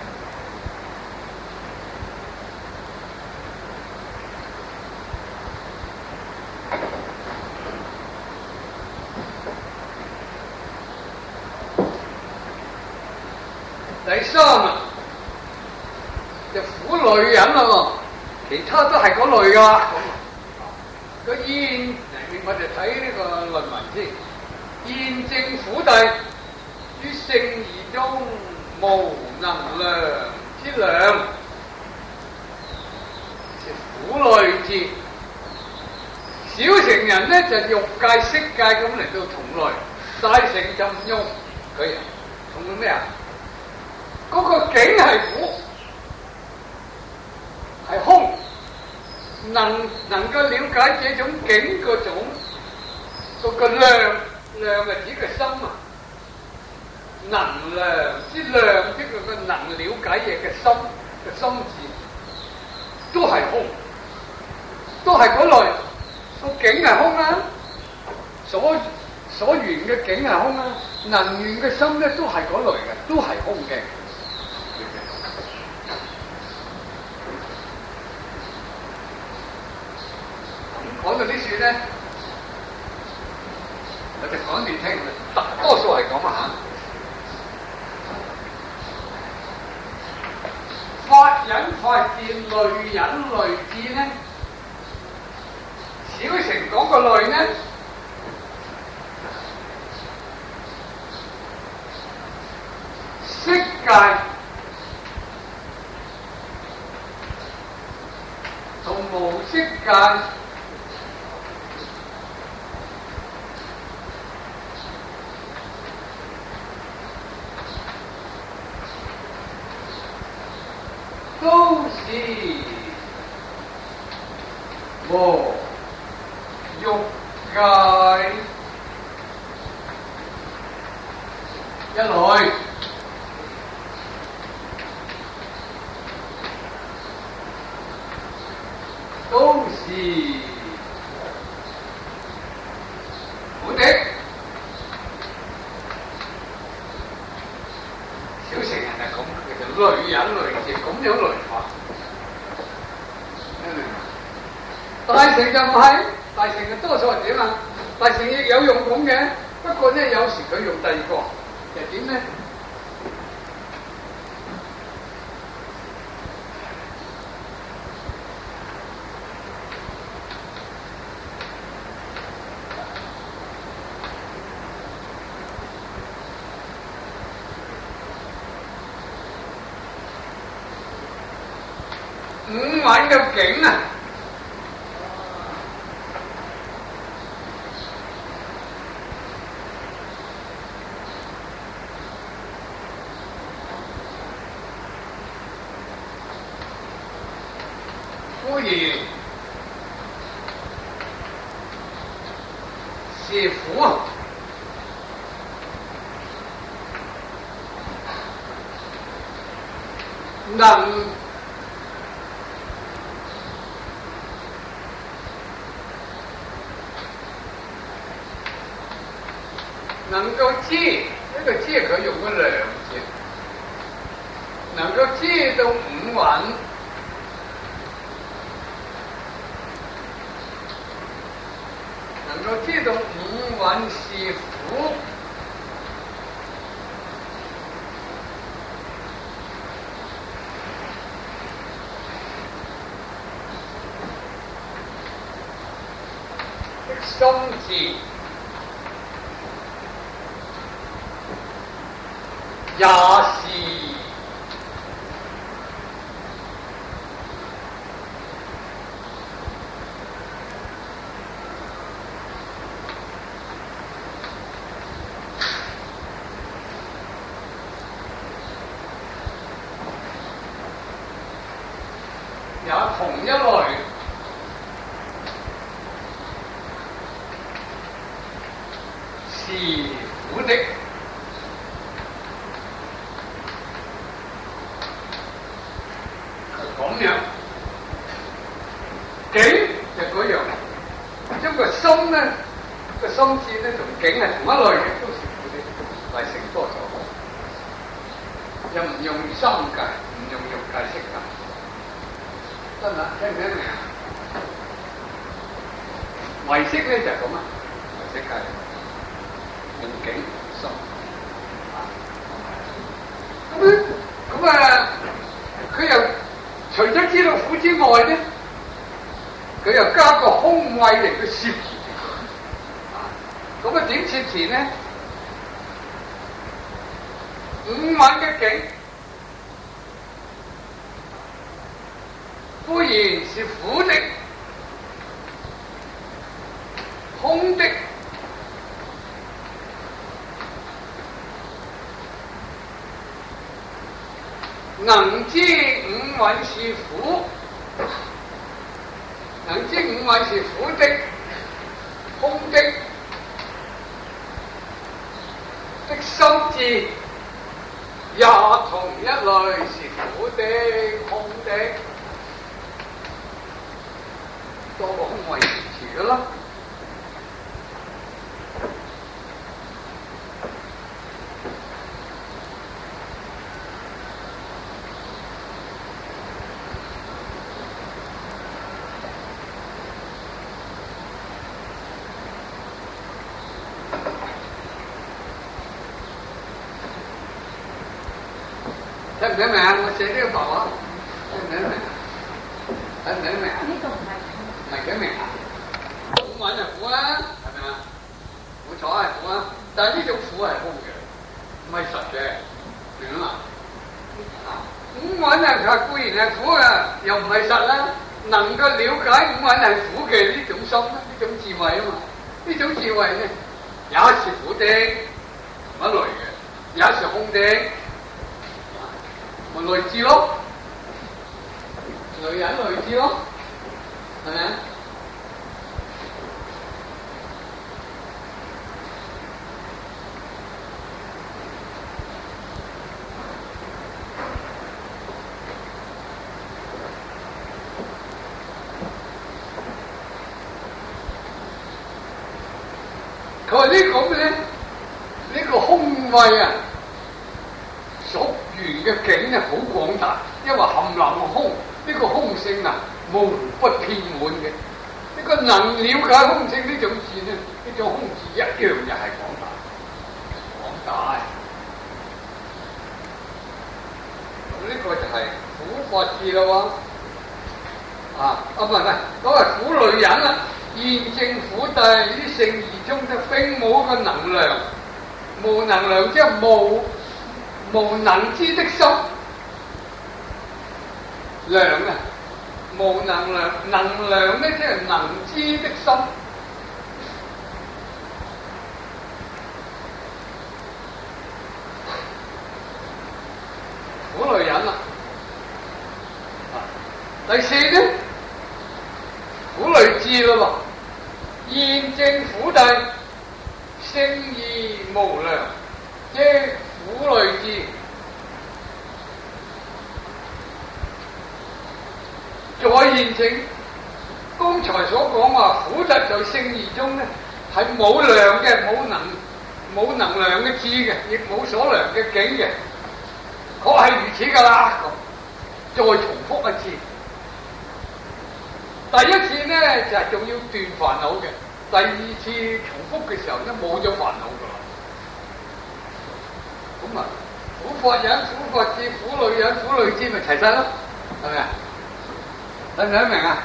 第三啊，就苦女人啦喎。其他都係嗰類噶，個現我哋睇呢個論文先。現證苦諦於聖義中無能量之量，是苦類智。小乘人呢就欲界色界咁嚟到同類，大乘就唔用佢同到咩啊？嗰、那個境係苦。係空，能能夠了解這種境嗰種嗰、那個量，量係指個心啊，能量之量，即係個能了解嘢嘅心嘅心智，都係空，都係嗰類，個境係空啊，所所緣嘅境係空啊，能緣嘅心咧都係嗰類嘅，都係空嘅。講到呢處咧，我就講你聽，大多數係咁啊嚇。法忍法見類忍類智呢，小乘講個類呢，色界同無色界。都是無欲界一類，都是苦的。小乘人係咁，其實類忍類智咁樣類法。大乘就唔係，大乘嘅多數係點啊？大乘亦有用咁嘅，不過咧有時佢用第二個，就點咧？ 五蘊嘅境啊，夫言是苦啊，能能夠知呢個知佢用咗兩字，能夠知到五蘊，能夠知道五蘊是苦，的心智也是也同一類，是苦的。咁樣，境就嗰樣，將個心咧，個心智咧同境係同一類嘅，都是苦的，係成多咗。又唔用心計，唔用肉計識計，得啦，聽唔聽明啊？唯識咧就係咁啊，唯識計用境心。咁咧，咁啊，佢又除咗知道苦之外咧，佢又加個空慧嚟去攝持。咁啊點攝持呢？五蘊嘅境，固然是苦的、空的，能知五蘊是苦，能知五蘊是苦的、空的的心智，也同一類是苦的、空的，多個空慧攝持嘅啦。聽唔聽明啊？我寫呢個白話，聽唔聽明啊？聽唔聽明啊？呢個唔係唔係幾明啊？五蘊係苦啊，係咪啊？冇錯係苦啊，但係呢種苦係空嘅，唔係實嘅，明嘛？啊，五蘊係佢固然係苦啊，又唔係實啦。能夠了解五蘊係苦嘅呢種心，呢種智慧啊嘛，呢種智慧咧，也是苦的，同一類嘅，也是空的。咪類似咯，女人類似咯，係咪啊？佢話呢個咧，呢個空慧啊，所緣嘅境啊，好廣大，因為含含空，呢個空性啊，無不遍滿嘅。呢個能了解空性呢種智呢，呢種空智一樣又係廣大，廣大。咁呢個就係苦法智啦喎。啊，啊唔係唔係，嗰個苦女人啦，現證苦諦呢聖義中就並冇個能量，無能量即係無。無能知的心量啊， 無能量，能量咧即係能知的心。苦累忍啦。第四咧，苦累智咯喎，現證苦諦，聖義無量，即苦累智。再現證，剛才所講話苦諦在聖義中咧，係冇量嘅，冇能冇能量嘅智嘅，亦冇所量嘅境嘅，確係如此噶啦。再重複一次，第一次咧就係、是、仲要斷煩惱嘅，第二次重複嘅時候咧冇咗煩惱噶啦。咁啊，苦法忍、苦法智、苦累忍、苦累智咪齊晒咯，係咪啊？聽唔聽得明啊？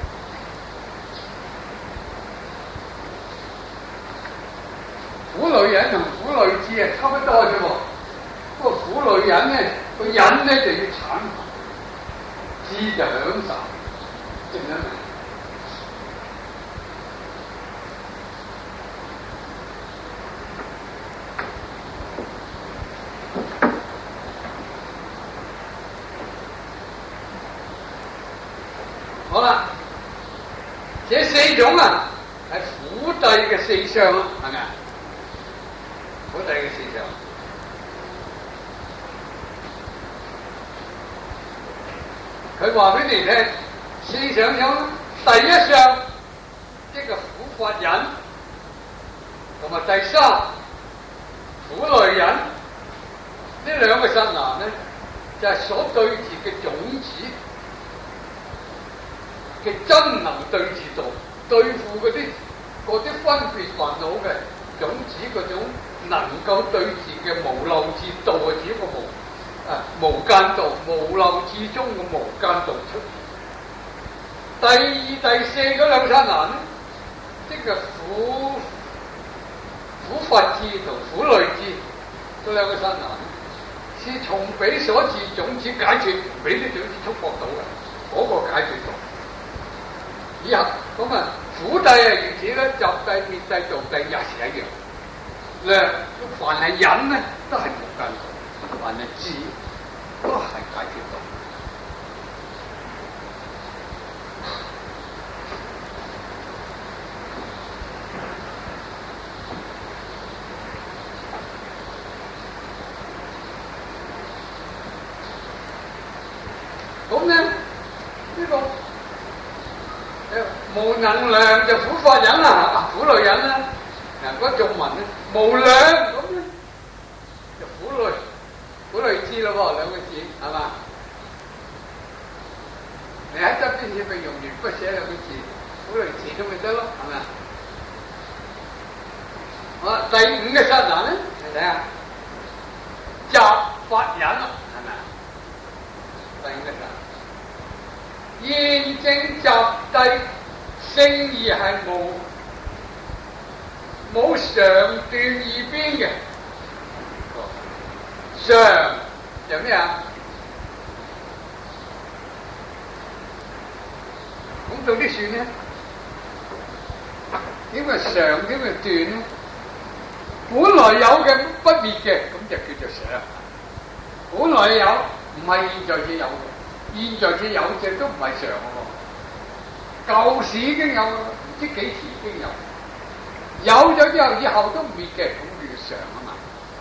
苦累忍同苦累智係差唔多啫喎，不過苦累忍咧，個忍咧就要慘，智就享受，聽唔聽得明？好啦，這四種啊係苦諦嘅四相啦，係咪啊？苦諦嘅四相，佢話俾你聽，四相有第一相，即係苦法忍，同埋第三苦累忍，呢兩個剎那咧，就係、是、所對治嘅種子。嘅真能對治道，對付嗰啲嗰啲分別煩惱嘅種子，嗰種能夠對治嘅無漏智道啊，只個無啊無間道，無漏智中嘅無間道出現。第二、第四嗰兩剎那咧，即係苦苦法智同苦累智嗰兩個剎那，是從彼所治種子解決，俾啲種子觸覺到嘅嗰、那個解決道。以後咁啊，苦諦係如此咧，集諦、滅諦、道諦也是一樣。咧，凡係忍咧，都係無間道；凡係智，都係解決道。咁咧，呢個無能量就苦法忍啦，苦累忍啦。嗱，嗰眾文咧無量咁咧，就苦累苦累智咯喎，兩個字係嘛？你喺側邊寫咪用鉛筆寫兩個字，苦累智咁咪得咯，係咪啊？好啦，第五嘅剎那咧，你睇下集法忍啦，係咪啊？第五嘅剎那。現證集諦，聖義係無冇常斷二邊嘅，常就咩啊？咁到底算呢？點解常點解斷呢？本來有嘅不滅嘅，咁就叫做常。本來有，唔係現在先有嘅。現在嘅有隻都唔係常喎，舊時已經有，唔知幾時已經有，有咗之後以後都唔滅嘅，咁叫常啊嘛。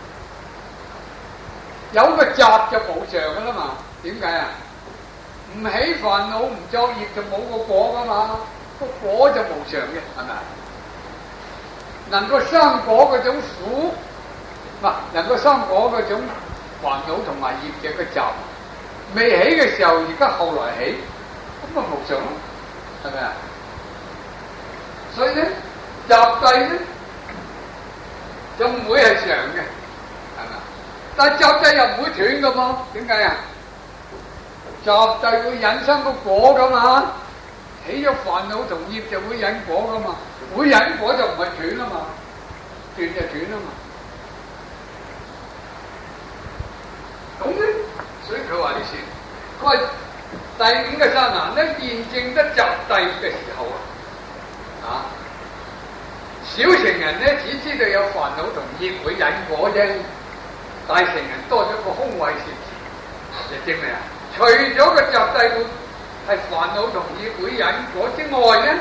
有個集就無常噶啦嘛，點解啊？唔起煩惱唔作業就冇個果噶嘛，個果就無常嘅，係咪？能夠生果嗰種苦，嗱，能夠生果嗰種煩惱同埋業嘅個集。未起嘅時候，而家後來起，咁啊無常咯，係咪啊？所以咧，集諦咧就唔會係常嘅，係咪啊？但係集諦又唔會斷噶嘛？點解啊？集諦會引生個果噶嘛？起咗煩惱同業就會引果噶嘛？會引果就唔係斷啦嘛？斷就斷啦嘛？咁咧？所以佢話你先，佢話第五個剎那咧，現證得集諦嘅時候啊，小乘人咧只知道有煩惱同業會引果啫，大乘人多咗個空慧攝持，就證明啊，除咗個集諦會係煩惱同業會引果之外咧，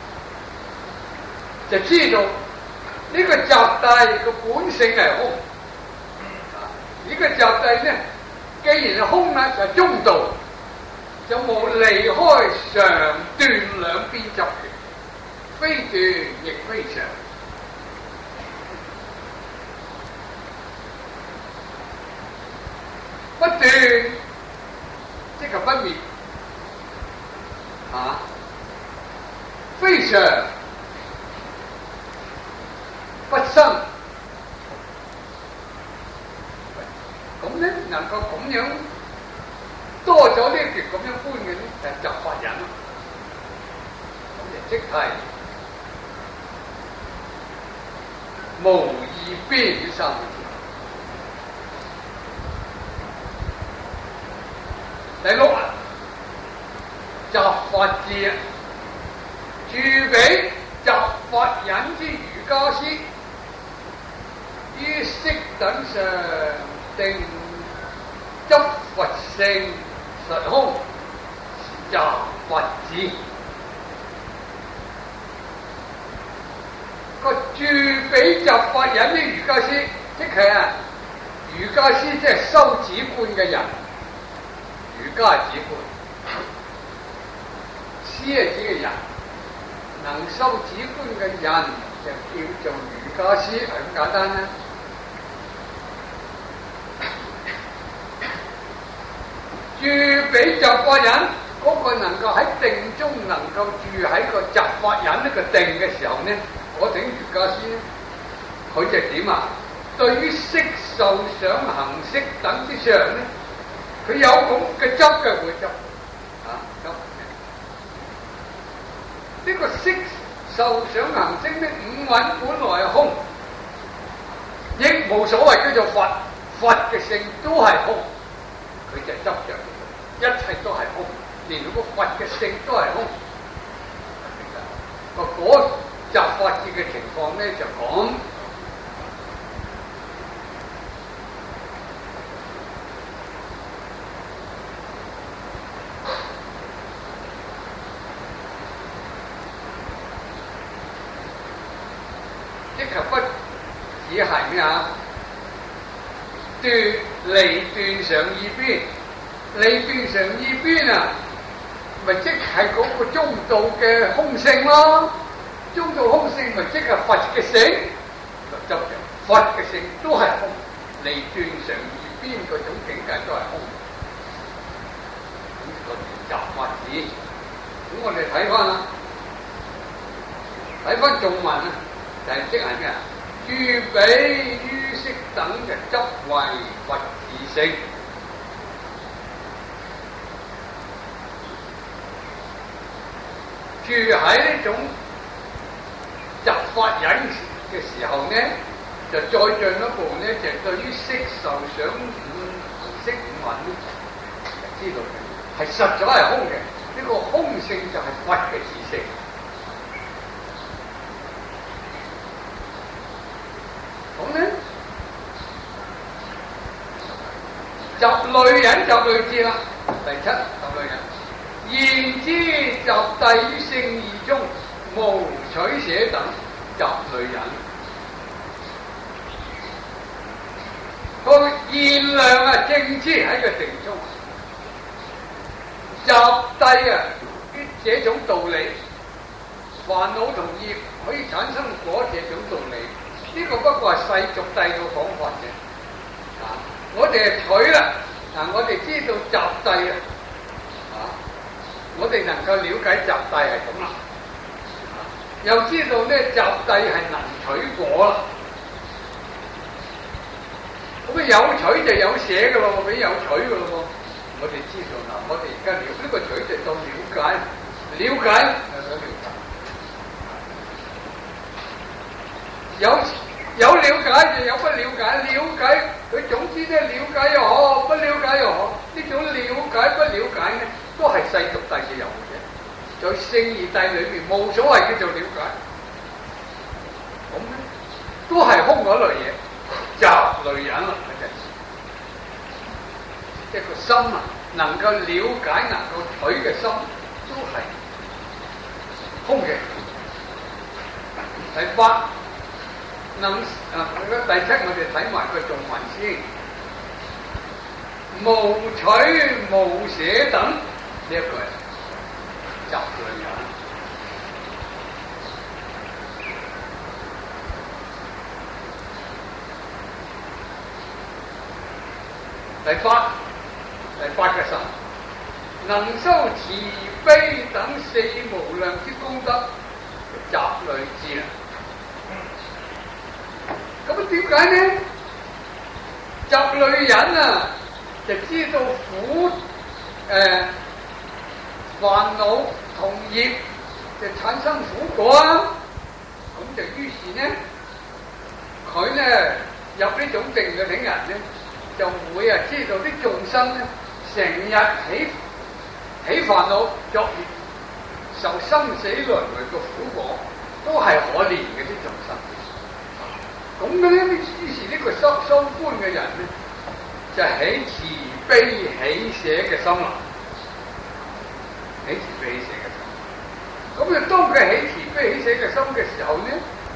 就知道呢個集諦個本性係空。呢個集諦咧，既然係空啦，就係中道。就冇離開常斷兩邊執嘅，非斷亦非常，不斷即係不滅，啊，非常不生，咁咧能夠咁樣。多咗呢一段咁樣觀嘅咧，就係集法忍咯。咁就即係無二邊呢三個字。第六啊，集法智啊，住彼集法忍之瑜伽師，於色等上定執佛性。實空集法智，個住彼集法忍啲瑜伽師，即係啊，瑜伽師即係修止觀嘅人，瑜伽止觀，師係指嘅人，能修止觀嘅人就叫做瑜伽師，係咁簡單啦。住彼集法忍嗰個能夠喺定中能夠住喺個集法忍呢個定嘅時候呢，嗰頂瑜伽師呢，佢就點啊？對於色受想行識等之上呢，佢有咁嘅執嘅會執啊執。呢個色受想行識呢，五蘊本來係空，亦無所謂叫做佛，佛嘅性都係空。佢就執着，一切都係空，連嗰個佛嘅性都係空。個嗰集法智嘅情況咧就講，即係不只係咩啊？斷離斷上二邊，離斷上二邊啊，咪即係嗰個中道嘅空性咯。中道空性咪即係佛嘅性，就執着佛嘅性都係空，離斷上二邊嗰種境界都係空。咁個集法智，咁我哋睇翻啦，睇翻頌文啊，就係即係咩啊？住彼於色等嘅執為佛自性，住喺呢種集法忍嘅時候呢，就再進一步呢，就對於色受想五行識五蘊呢，就知道係實在係空嘅，呢、這個空性就係佛嘅自性。咁咧，集類忍集類智啦，第七集類忍，言之集諦於聖義中，無取捨等集類忍。個現量啊，正知喺個定中，集諦啊，於這種道理，煩惱同業可以產生果這種道理。呢個不過係世俗諦嘅講法嘅，啊！我哋係取啦，嗱、啊，我哋知道集諦啦，啊！我哋能夠了解集諦係咁啦，啊！又知道咧集諦係能取果啦，咁啊有取就有捨嘅咯，俾有取嘅咯，我哋知道嗱，我哋而家了呢、這個取就當了解，了解就想了解。有有了解就有不了解，了解佢總之咧了解又好，不了解又好。呢種了解不了解咧， 都係世俗諦嘅有嘅啫。在聖義諦裏邊冇所謂叫做了解，咁咧都係空嗰類嘢，雜類人啦，即係個心啊，能夠了解、能夠取嘅心都係空嘅。第八能啊，第七我哋睇埋個頌文先，無取無捨等呢一句雜類人。第八第八嘅神能修慈悲等四無量之功德，雜類智啦。咁點解呢？雜類人啊，就知道苦誒煩惱同業就產生苦果啊。咁就於是呢，佢呢入呢種定嘅領人呢，就會啊知道啲眾生咧，成日起起煩惱作業，受生死輪迴嘅苦果，都係可憐嘅啲眾生。咁嘅咧，於是呢個修修觀嘅人咧，就起慈悲喜捨嘅心啦，起慈悲喜捨嘅心。咁啊，當佢起慈悲喜捨嘅心嘅時候咧，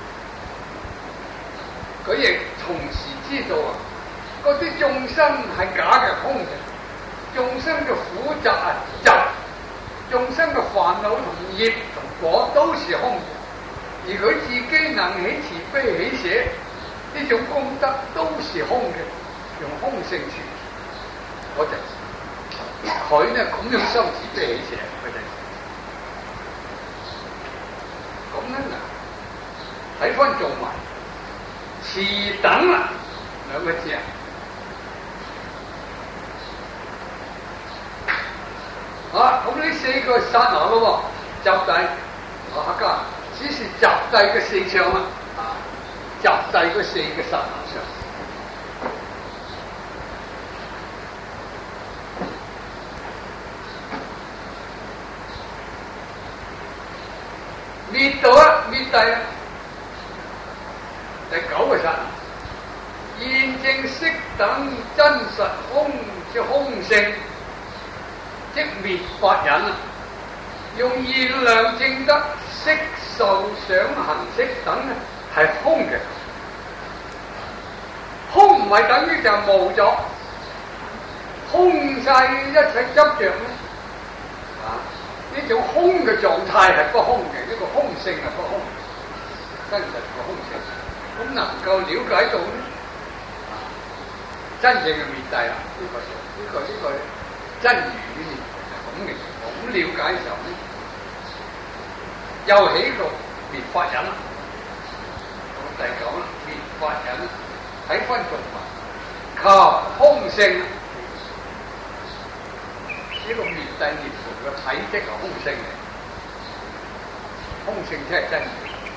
佢亦同時知道啊，嗰啲眾生係假嘅空嘅，眾生嘅苦集啊集，眾生嘅煩惱同業同果都是空嘅，而佢自己能起慈悲喜捨呢種功德都是空嘅，用空性說，嗰陣佢呢咁樣修慈悲喜捨嗰陣，咁咧嗱，睇翻做埋慈等啊兩個字啊。啊，咁呢四個剎那咯喎，集諦啊家，只是集諦嘅四相啊，啊，集諦嗰四個剎那相，滅道啊，滅諦啊，第九個剎那，現證色等真實空之空性。即滅法忍啊，用現量證得色受想行識等咧係空嘅，空唔係等於就無咗，空晒一切執着咧，啊呢種空嘅狀態係不空嘅，呢、這個空性係不空，真實嘅空性，咁能夠了解到咧，啊真正嘅滅諦啦，呢、這個呢、這個呢、這個真如呢？咁嘅咁了解嘅時候咧，又起個滅法忍啦。咁第九啦，滅法忍睇翻頌文及空性，呢、這個滅諦滅槃嘅體積係空性嚟，空性即係真如。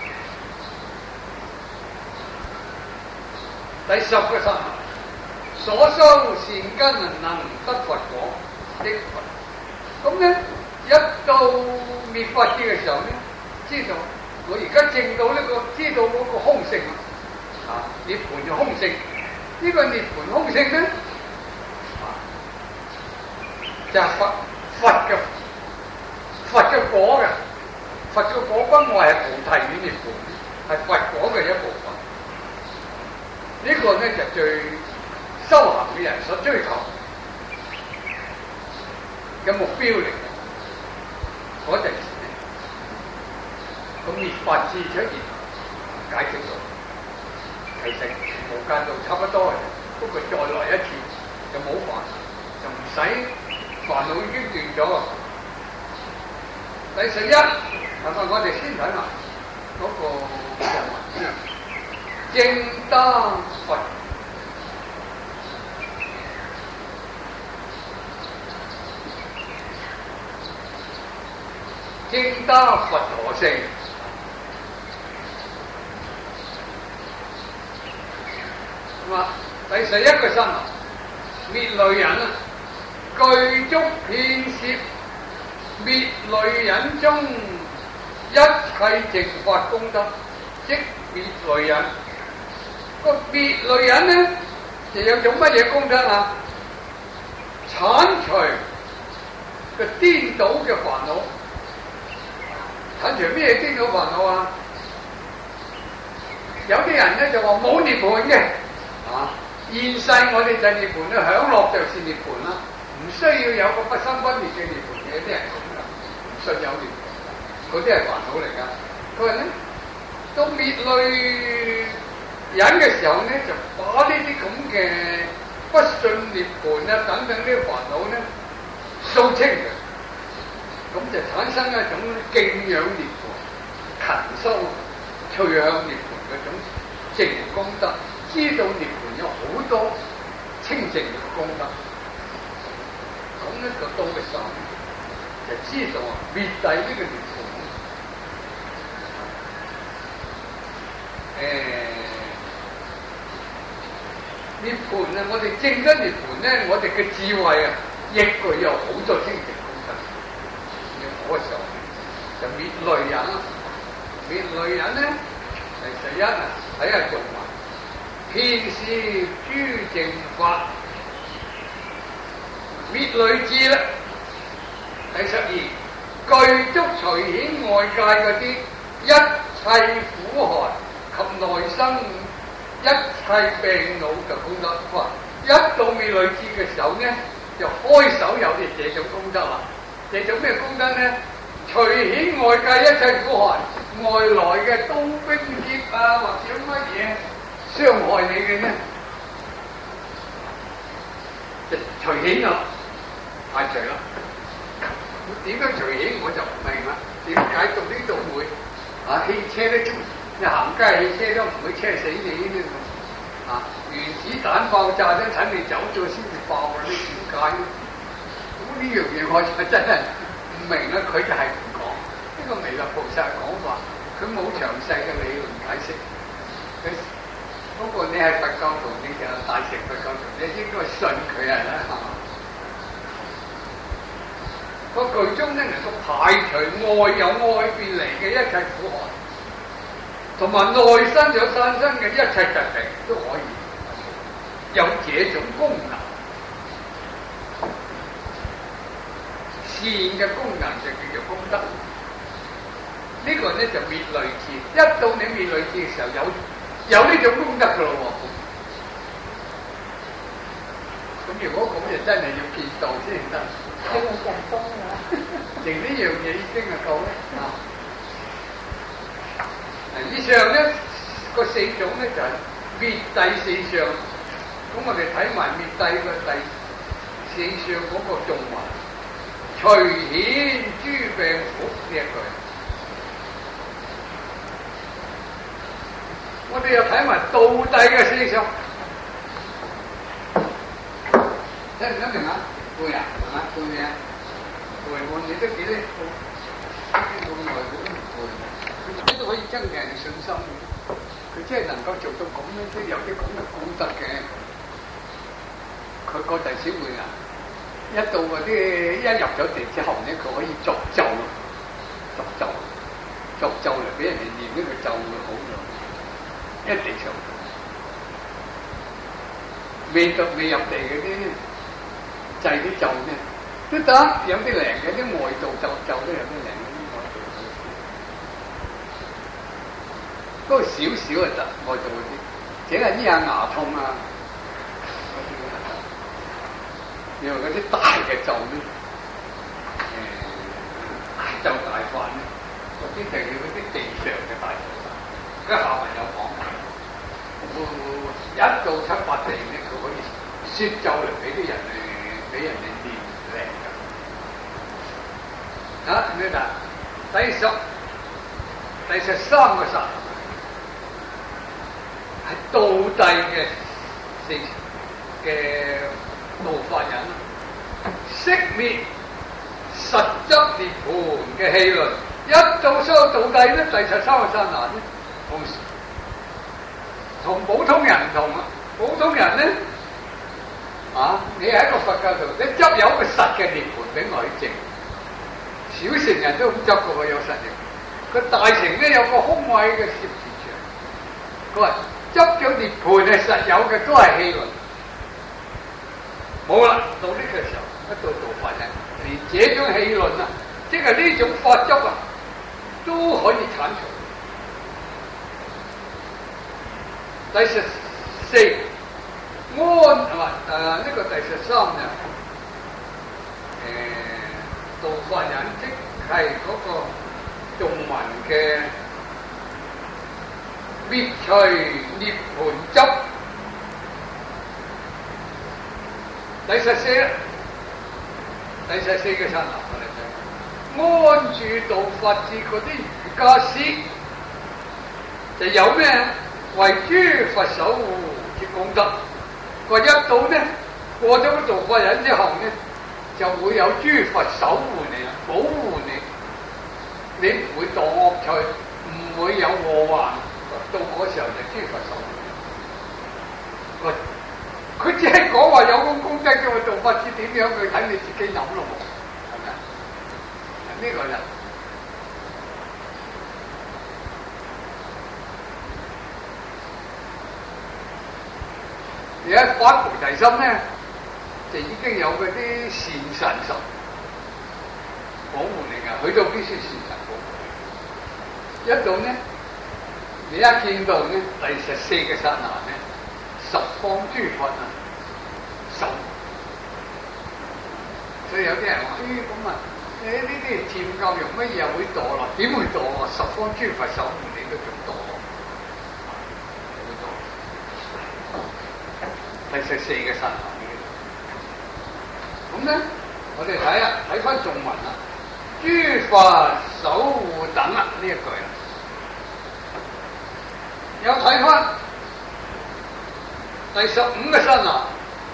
第十個剎那，所修善根能得佛果的佛。咁咧，一到滅法智嘅時候咧，知道我而家證到呢、這個，知道嗰個空性啊，涅槃嘅空性。呢、這個涅槃空性咧，啊，就係、是、佛佛嘅佛嘅果嘅，佛嘅果不外係菩提與涅槃，係佛果嘅一部分。這個、呢個咧就是、最修行嘅人所追求嘅目標嚟，嗰陣時咧，咁滅法智出現，解釋到，其實無間道差不多嘅，不過再來一次就冇煩，就唔使煩惱已經斷咗。第十一，係咪我哋先睇埋嗰個人文先，證得佛。證得佛陀性，咁啊，第十一個身滅類人啊，具足遍攝滅類忍中一切淨法功德，即滅類忍。個滅類忍呢，就有種乜嘢功德啊？剷除個顛倒嘅煩惱。剷除咩顛倒煩惱啊？有啲人咧就話冇涅槃嘅，啊！現世我哋就涅槃啦，享樂就是涅槃啦，唔需要有個不生不滅嘅涅槃嘅，啲人咁噶，唔信有涅槃，嗰啲係煩惱嚟噶。佢話咧，到滅類忍嘅時候咧，就把呢啲咁嘅不信涅槃啊等等呢啲煩惱咧掃清嘅，咁就產生一種敬仰涅槃、勤修趨向涅槃嗰種淨功德，知道涅槃有好多清淨嘅功德，咁咧就到嘅時候就知道啊滅諦呢個涅槃，誒、欸、涅槃啊！我哋證得涅槃咧，我哋嘅智慧啊，亦具有好多清淨功德。嗰時候就滅類忍啦，滅類忍咧。第一啊，睇下頌文，遍示諸淨法，滅類智啦。第十二，具足隨顯外界嗰啲一切苦寒及內生一切病惱嘅功德。哇！一到滅類智嘅時候呢，就開手有啲這種功德啦。這種咩功德呢？隨顯外界一切苦寒，外來嘅刀兵劍啊，或者乜嘢傷害你嘅呢，就隨顯啦，排除啦。點解隨顯我就唔明啦？點解到呢度會啊？汽車都你行街汽車都唔會車死你呢？啊！原子彈爆炸都趁你走咗先至爆啊！你點解呢？咁呢樣嘢我就真係唔明啦。佢就係唔講呢個彌勒菩薩講法，佢冇詳細嘅理論解釋。佢不過你係佛教徒，你就大乘佛教徒，你應該信佢係啦，係嘛？個句中咧能夠排除外有外邊嚟嘅一切苦害，同埋內生有產生嘅一切疾病都可以有這種功能。善嘅功能就叫做功德。呢、這個咧就滅類智，一到你滅類智嘅時候，有有呢種功德噶咯喎。咁如果咁就真係要見道先得。係人工㗎，淨呢樣嘢已經係夠啦。啊，以上咧個四種咧就係滅諦四相。咁我哋睇埋滅諦嘅第四相嗰個頌文，隨顯諸病苦呢一句。我哋又睇埋道諦嘅四相，聽唔聽明啊？會啊，係嘛？會咩啊？會喎，你都幾叻，咁耐佢都唔會，呢都可以增強人信心。佢真係能夠做到咁樣，都有啲咁嘅功德嘅。佢個弟子會啊，一到嗰啲一入咗地之後咧，佢可以作咒，作咒，作咒嚟俾人哋念呢個咒會好咗。一地上未入未入地嗰啲。制啲咒咧都得，有啲靈嘅，啲外道咒咒都有啲靈嘅，啲外道不過少少就得，外道嗰啲，淨係醫下牙痛啊嗰啲都得。因為嗰啲大嘅咒咧，誒、嗯、大咒大法咧，嗰啲就要嗰啲地上嘅大咒法。而家下文有講，一到七八地咧，佢可以説咒嚟俾啲人嚟。俾人哋念靚㗎，啊咩㗎？第十、第十三個十係道諦嘅四嘅道法忍啦，息滅實執涅槃嘅氣論，一到修道諦咧，第十三個剎那咧，同同普通人唔同啊，普通人咧。啊！你係一個佛教徒，你執有一個實嘅涅槃俾我去證， 小乘人都咁執嘅喎，有實力。個大乘咧有個空位嘅攝持場，佢話執咗涅盤係實有嘅，都係戲論。冇啦，到呢個時候一到道法人，連這種戲論啊，即係呢種法執啊，都可以剷除。第十四安係嘛？誒呢個第十三嘅誒道法人，即係嗰個頌文嘅滅除涅盤執。第十四啦，第十四嘅剎那我哋睇，安住道法智嗰啲瑜伽師，就有咩為諸佛守護之功德。佢一到呢過咗個道法忍之後呢，就會有諸佛守護你啦，保護你，你唔會墮惡趣，唔會有禍患。到嗰時候就諸佛守護。佢只係講話有咁功德嘅，道法智點樣？佢睇你自己諗咯，係咪啊？呢個人而家發菩提心咧，就已經有嗰啲善神神保護你㗎，去到必須善神保護你。一到呢，你一見到呢第十四嘅剎那呢，十方諸佛啊守，所以有啲人話：咦咁啊，誒呢啲漸教用乜嘢會墮落？點會墮落？十方諸佛守護你都仲墮落，會墮落。第十四嘅剎那呢，咁咧我哋睇下睇翻頌文啦，諸佛守護等啊呢一句啊，有睇翻。第十五嘅剎那，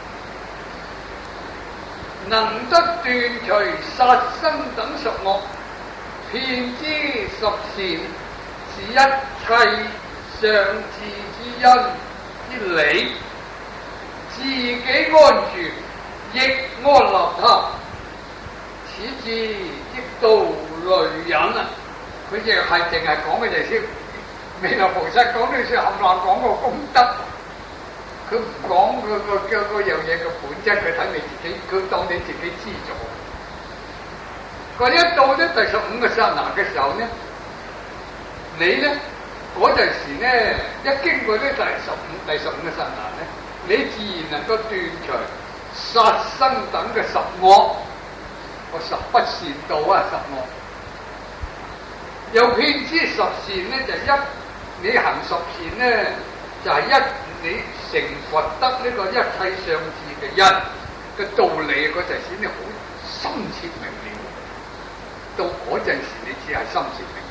能得斷除殺生等十惡，遍知十善，是一切上智之因之理，自己安住，亦安立他，此智即道類忍啊！佢亦係淨係講嘅就先，彌勒菩薩講呢啲冚唪唥講個功德。佢唔講佢個個嗰樣嘢嘅本質，佢睇你自己，佢當你自己知咗。佢一到呢第十五個剎那嘅時候呢，你咧嗰陣時咧一經過呢第十五第十五個剎那咧，你自然能夠斷除殺生等嘅十惡，個十不善道啊十惡。又遍知十善咧，就一你行十善咧，就係、是、一。你成佛得呢個一切上智嘅因嘅道理嗰陣時，你好深切明了。到嗰陣時，你只係深切明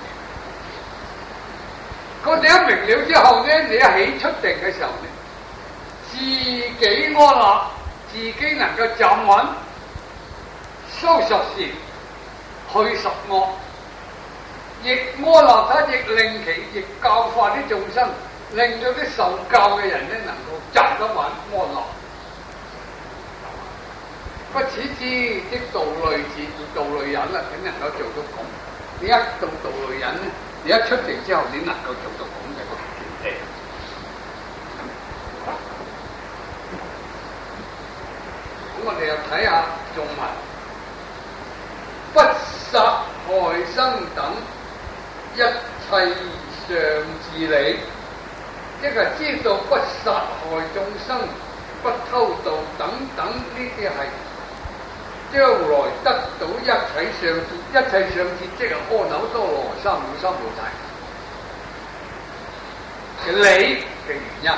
了。嗰你一明了之後咧，你一起出定嘅時候咧，自己安立，自己能夠站穩，修十善，去十惡，亦安立他，亦令其亦教化啲眾生。令到啲受教嘅人咧，能夠站得穩安樂。不此智即道類智，道類忍啦，你能夠做到咁。你一到道類忍咧，你一出定之後，你能夠做到咁嘅個境地。咁我哋又睇下頌文，不殺害生等一切上智理。即係知道不殺害眾生、不偷盜等等呢啲係將來得到一切上智，一切上智即係阿耨多羅三藐三菩提嘅理嘅原因。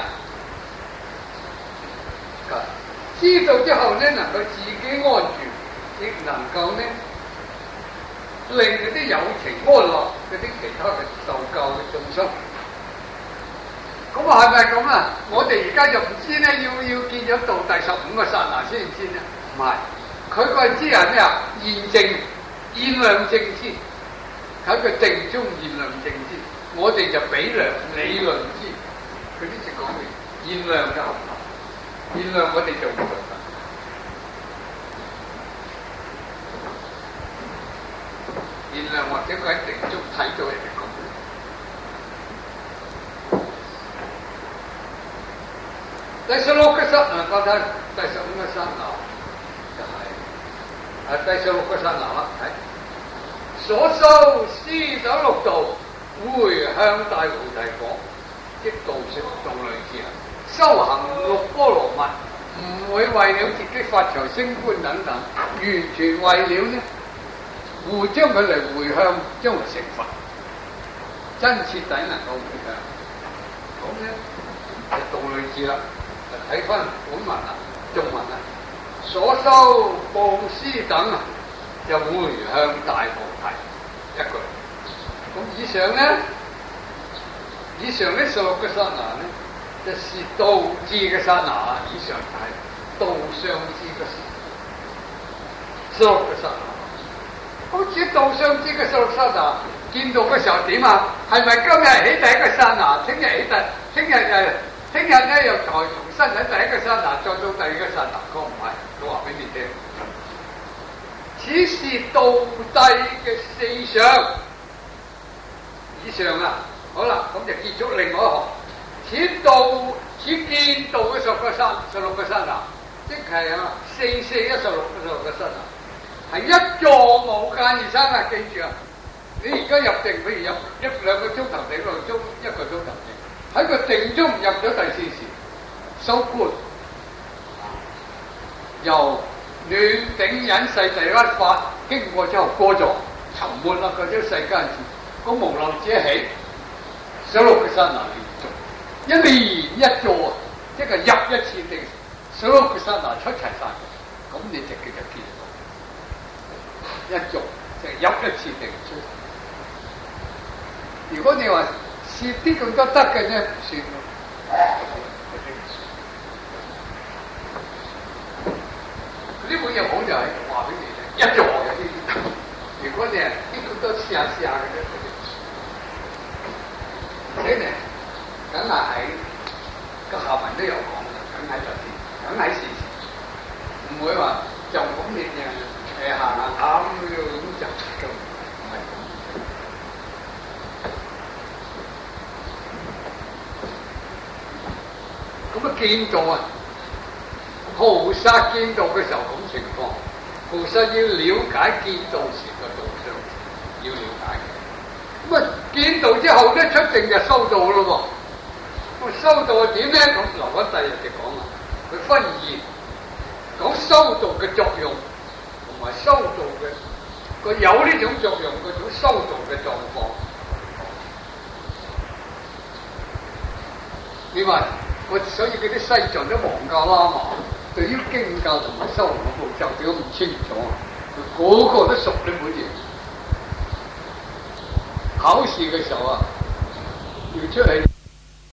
知道之後咧，能夠自己安住，亦能夠咧令嗰啲有情安樂嗰啲其他嘅受教嘅眾生。咁啊，係咪咁啊？我哋而家就唔知咧，要要見咗到第十五個剎那先知咧。唔係，佢個知係咩啊？現證、現量證知，喺個定中現量證知。我哋就比量理論知，佢呢隻講嘅現量嘅合合，現量我哋做唔到㗎。 原諒或者佢喺定中睇到人哋咁。第十六個剎那，覺得第十五個剎那就係、是、啊，第十六個剎那啦，係所修師等六道，回向大菩提講，即道説道類似啊。修行六波羅蜜，唔會為了自己發財升官等等，完全為了呢，會將佢嚟回向，將來成佛，真徹底能夠回向。咁咧就道類似啦。睇翻本文啊，中文啊，所修布施等啊，就回向大菩提一句。咁以上咧，以上呢十六個剎那咧，就是道智嘅剎那啊。以上就係道相智嘅十六個剎那。好似道相智嘅十六剎那，見到嘅時候點啊？係咪今日起第一個剎那？聽日起第，聽日誒？聽日咧又再重新喺第一個剎那，再到第二個剎那，佢唔係，佢話俾你聽，此是道諦嘅四相以上啊。好啦，咁就結束另外一項，此道此見道嘅十個剎十六個剎那，即係啊四四一十六個十六個剎那，係一座無間而生啊！記住啊，你而家入定，譬如入一兩個鐘頭定，兩個鐘一個鐘頭定。喺個定中入咗第四時，收官，由暖頂忍世第一法經過之後過咗，沉沒啦嗰啲世間事，個無漏之起，十六個剎那連續，一年一座啊，即係入一次定，十六個剎那出齊晒，咁你就叫做見到一座，即係入一次定出。如果你話，蝕啲咁多得嘅啫，唔算咯。呢本嘢好就係話俾你聽，一座嘅啲。如果你係啲咁多試下試下嘅啫，而且呢，梗係喺個下文都有講嘅，梗喺度先，梗喺事前，唔會話就咁你誒誒行行下咁樣咁就就唔係咁。咁啊見道啊，菩薩見道嘅時候咁情況，菩薩要了解見道時嘅道相，要了解。咁啊見道之後咧，出定就修道咯喎。咁修道係點咧？咁留翻第日就講啦。佢分二，講修道嘅作用，同埋修道嘅佢有呢種作用，嗰種修道嘅狀況。你話？我所以嗰啲西藏啲黃教喇嘛，對於經教同埋修行嘅步驟點解唔清楚？佢個個都熟呢本嘢。考試嘅時候啊，要出嚟。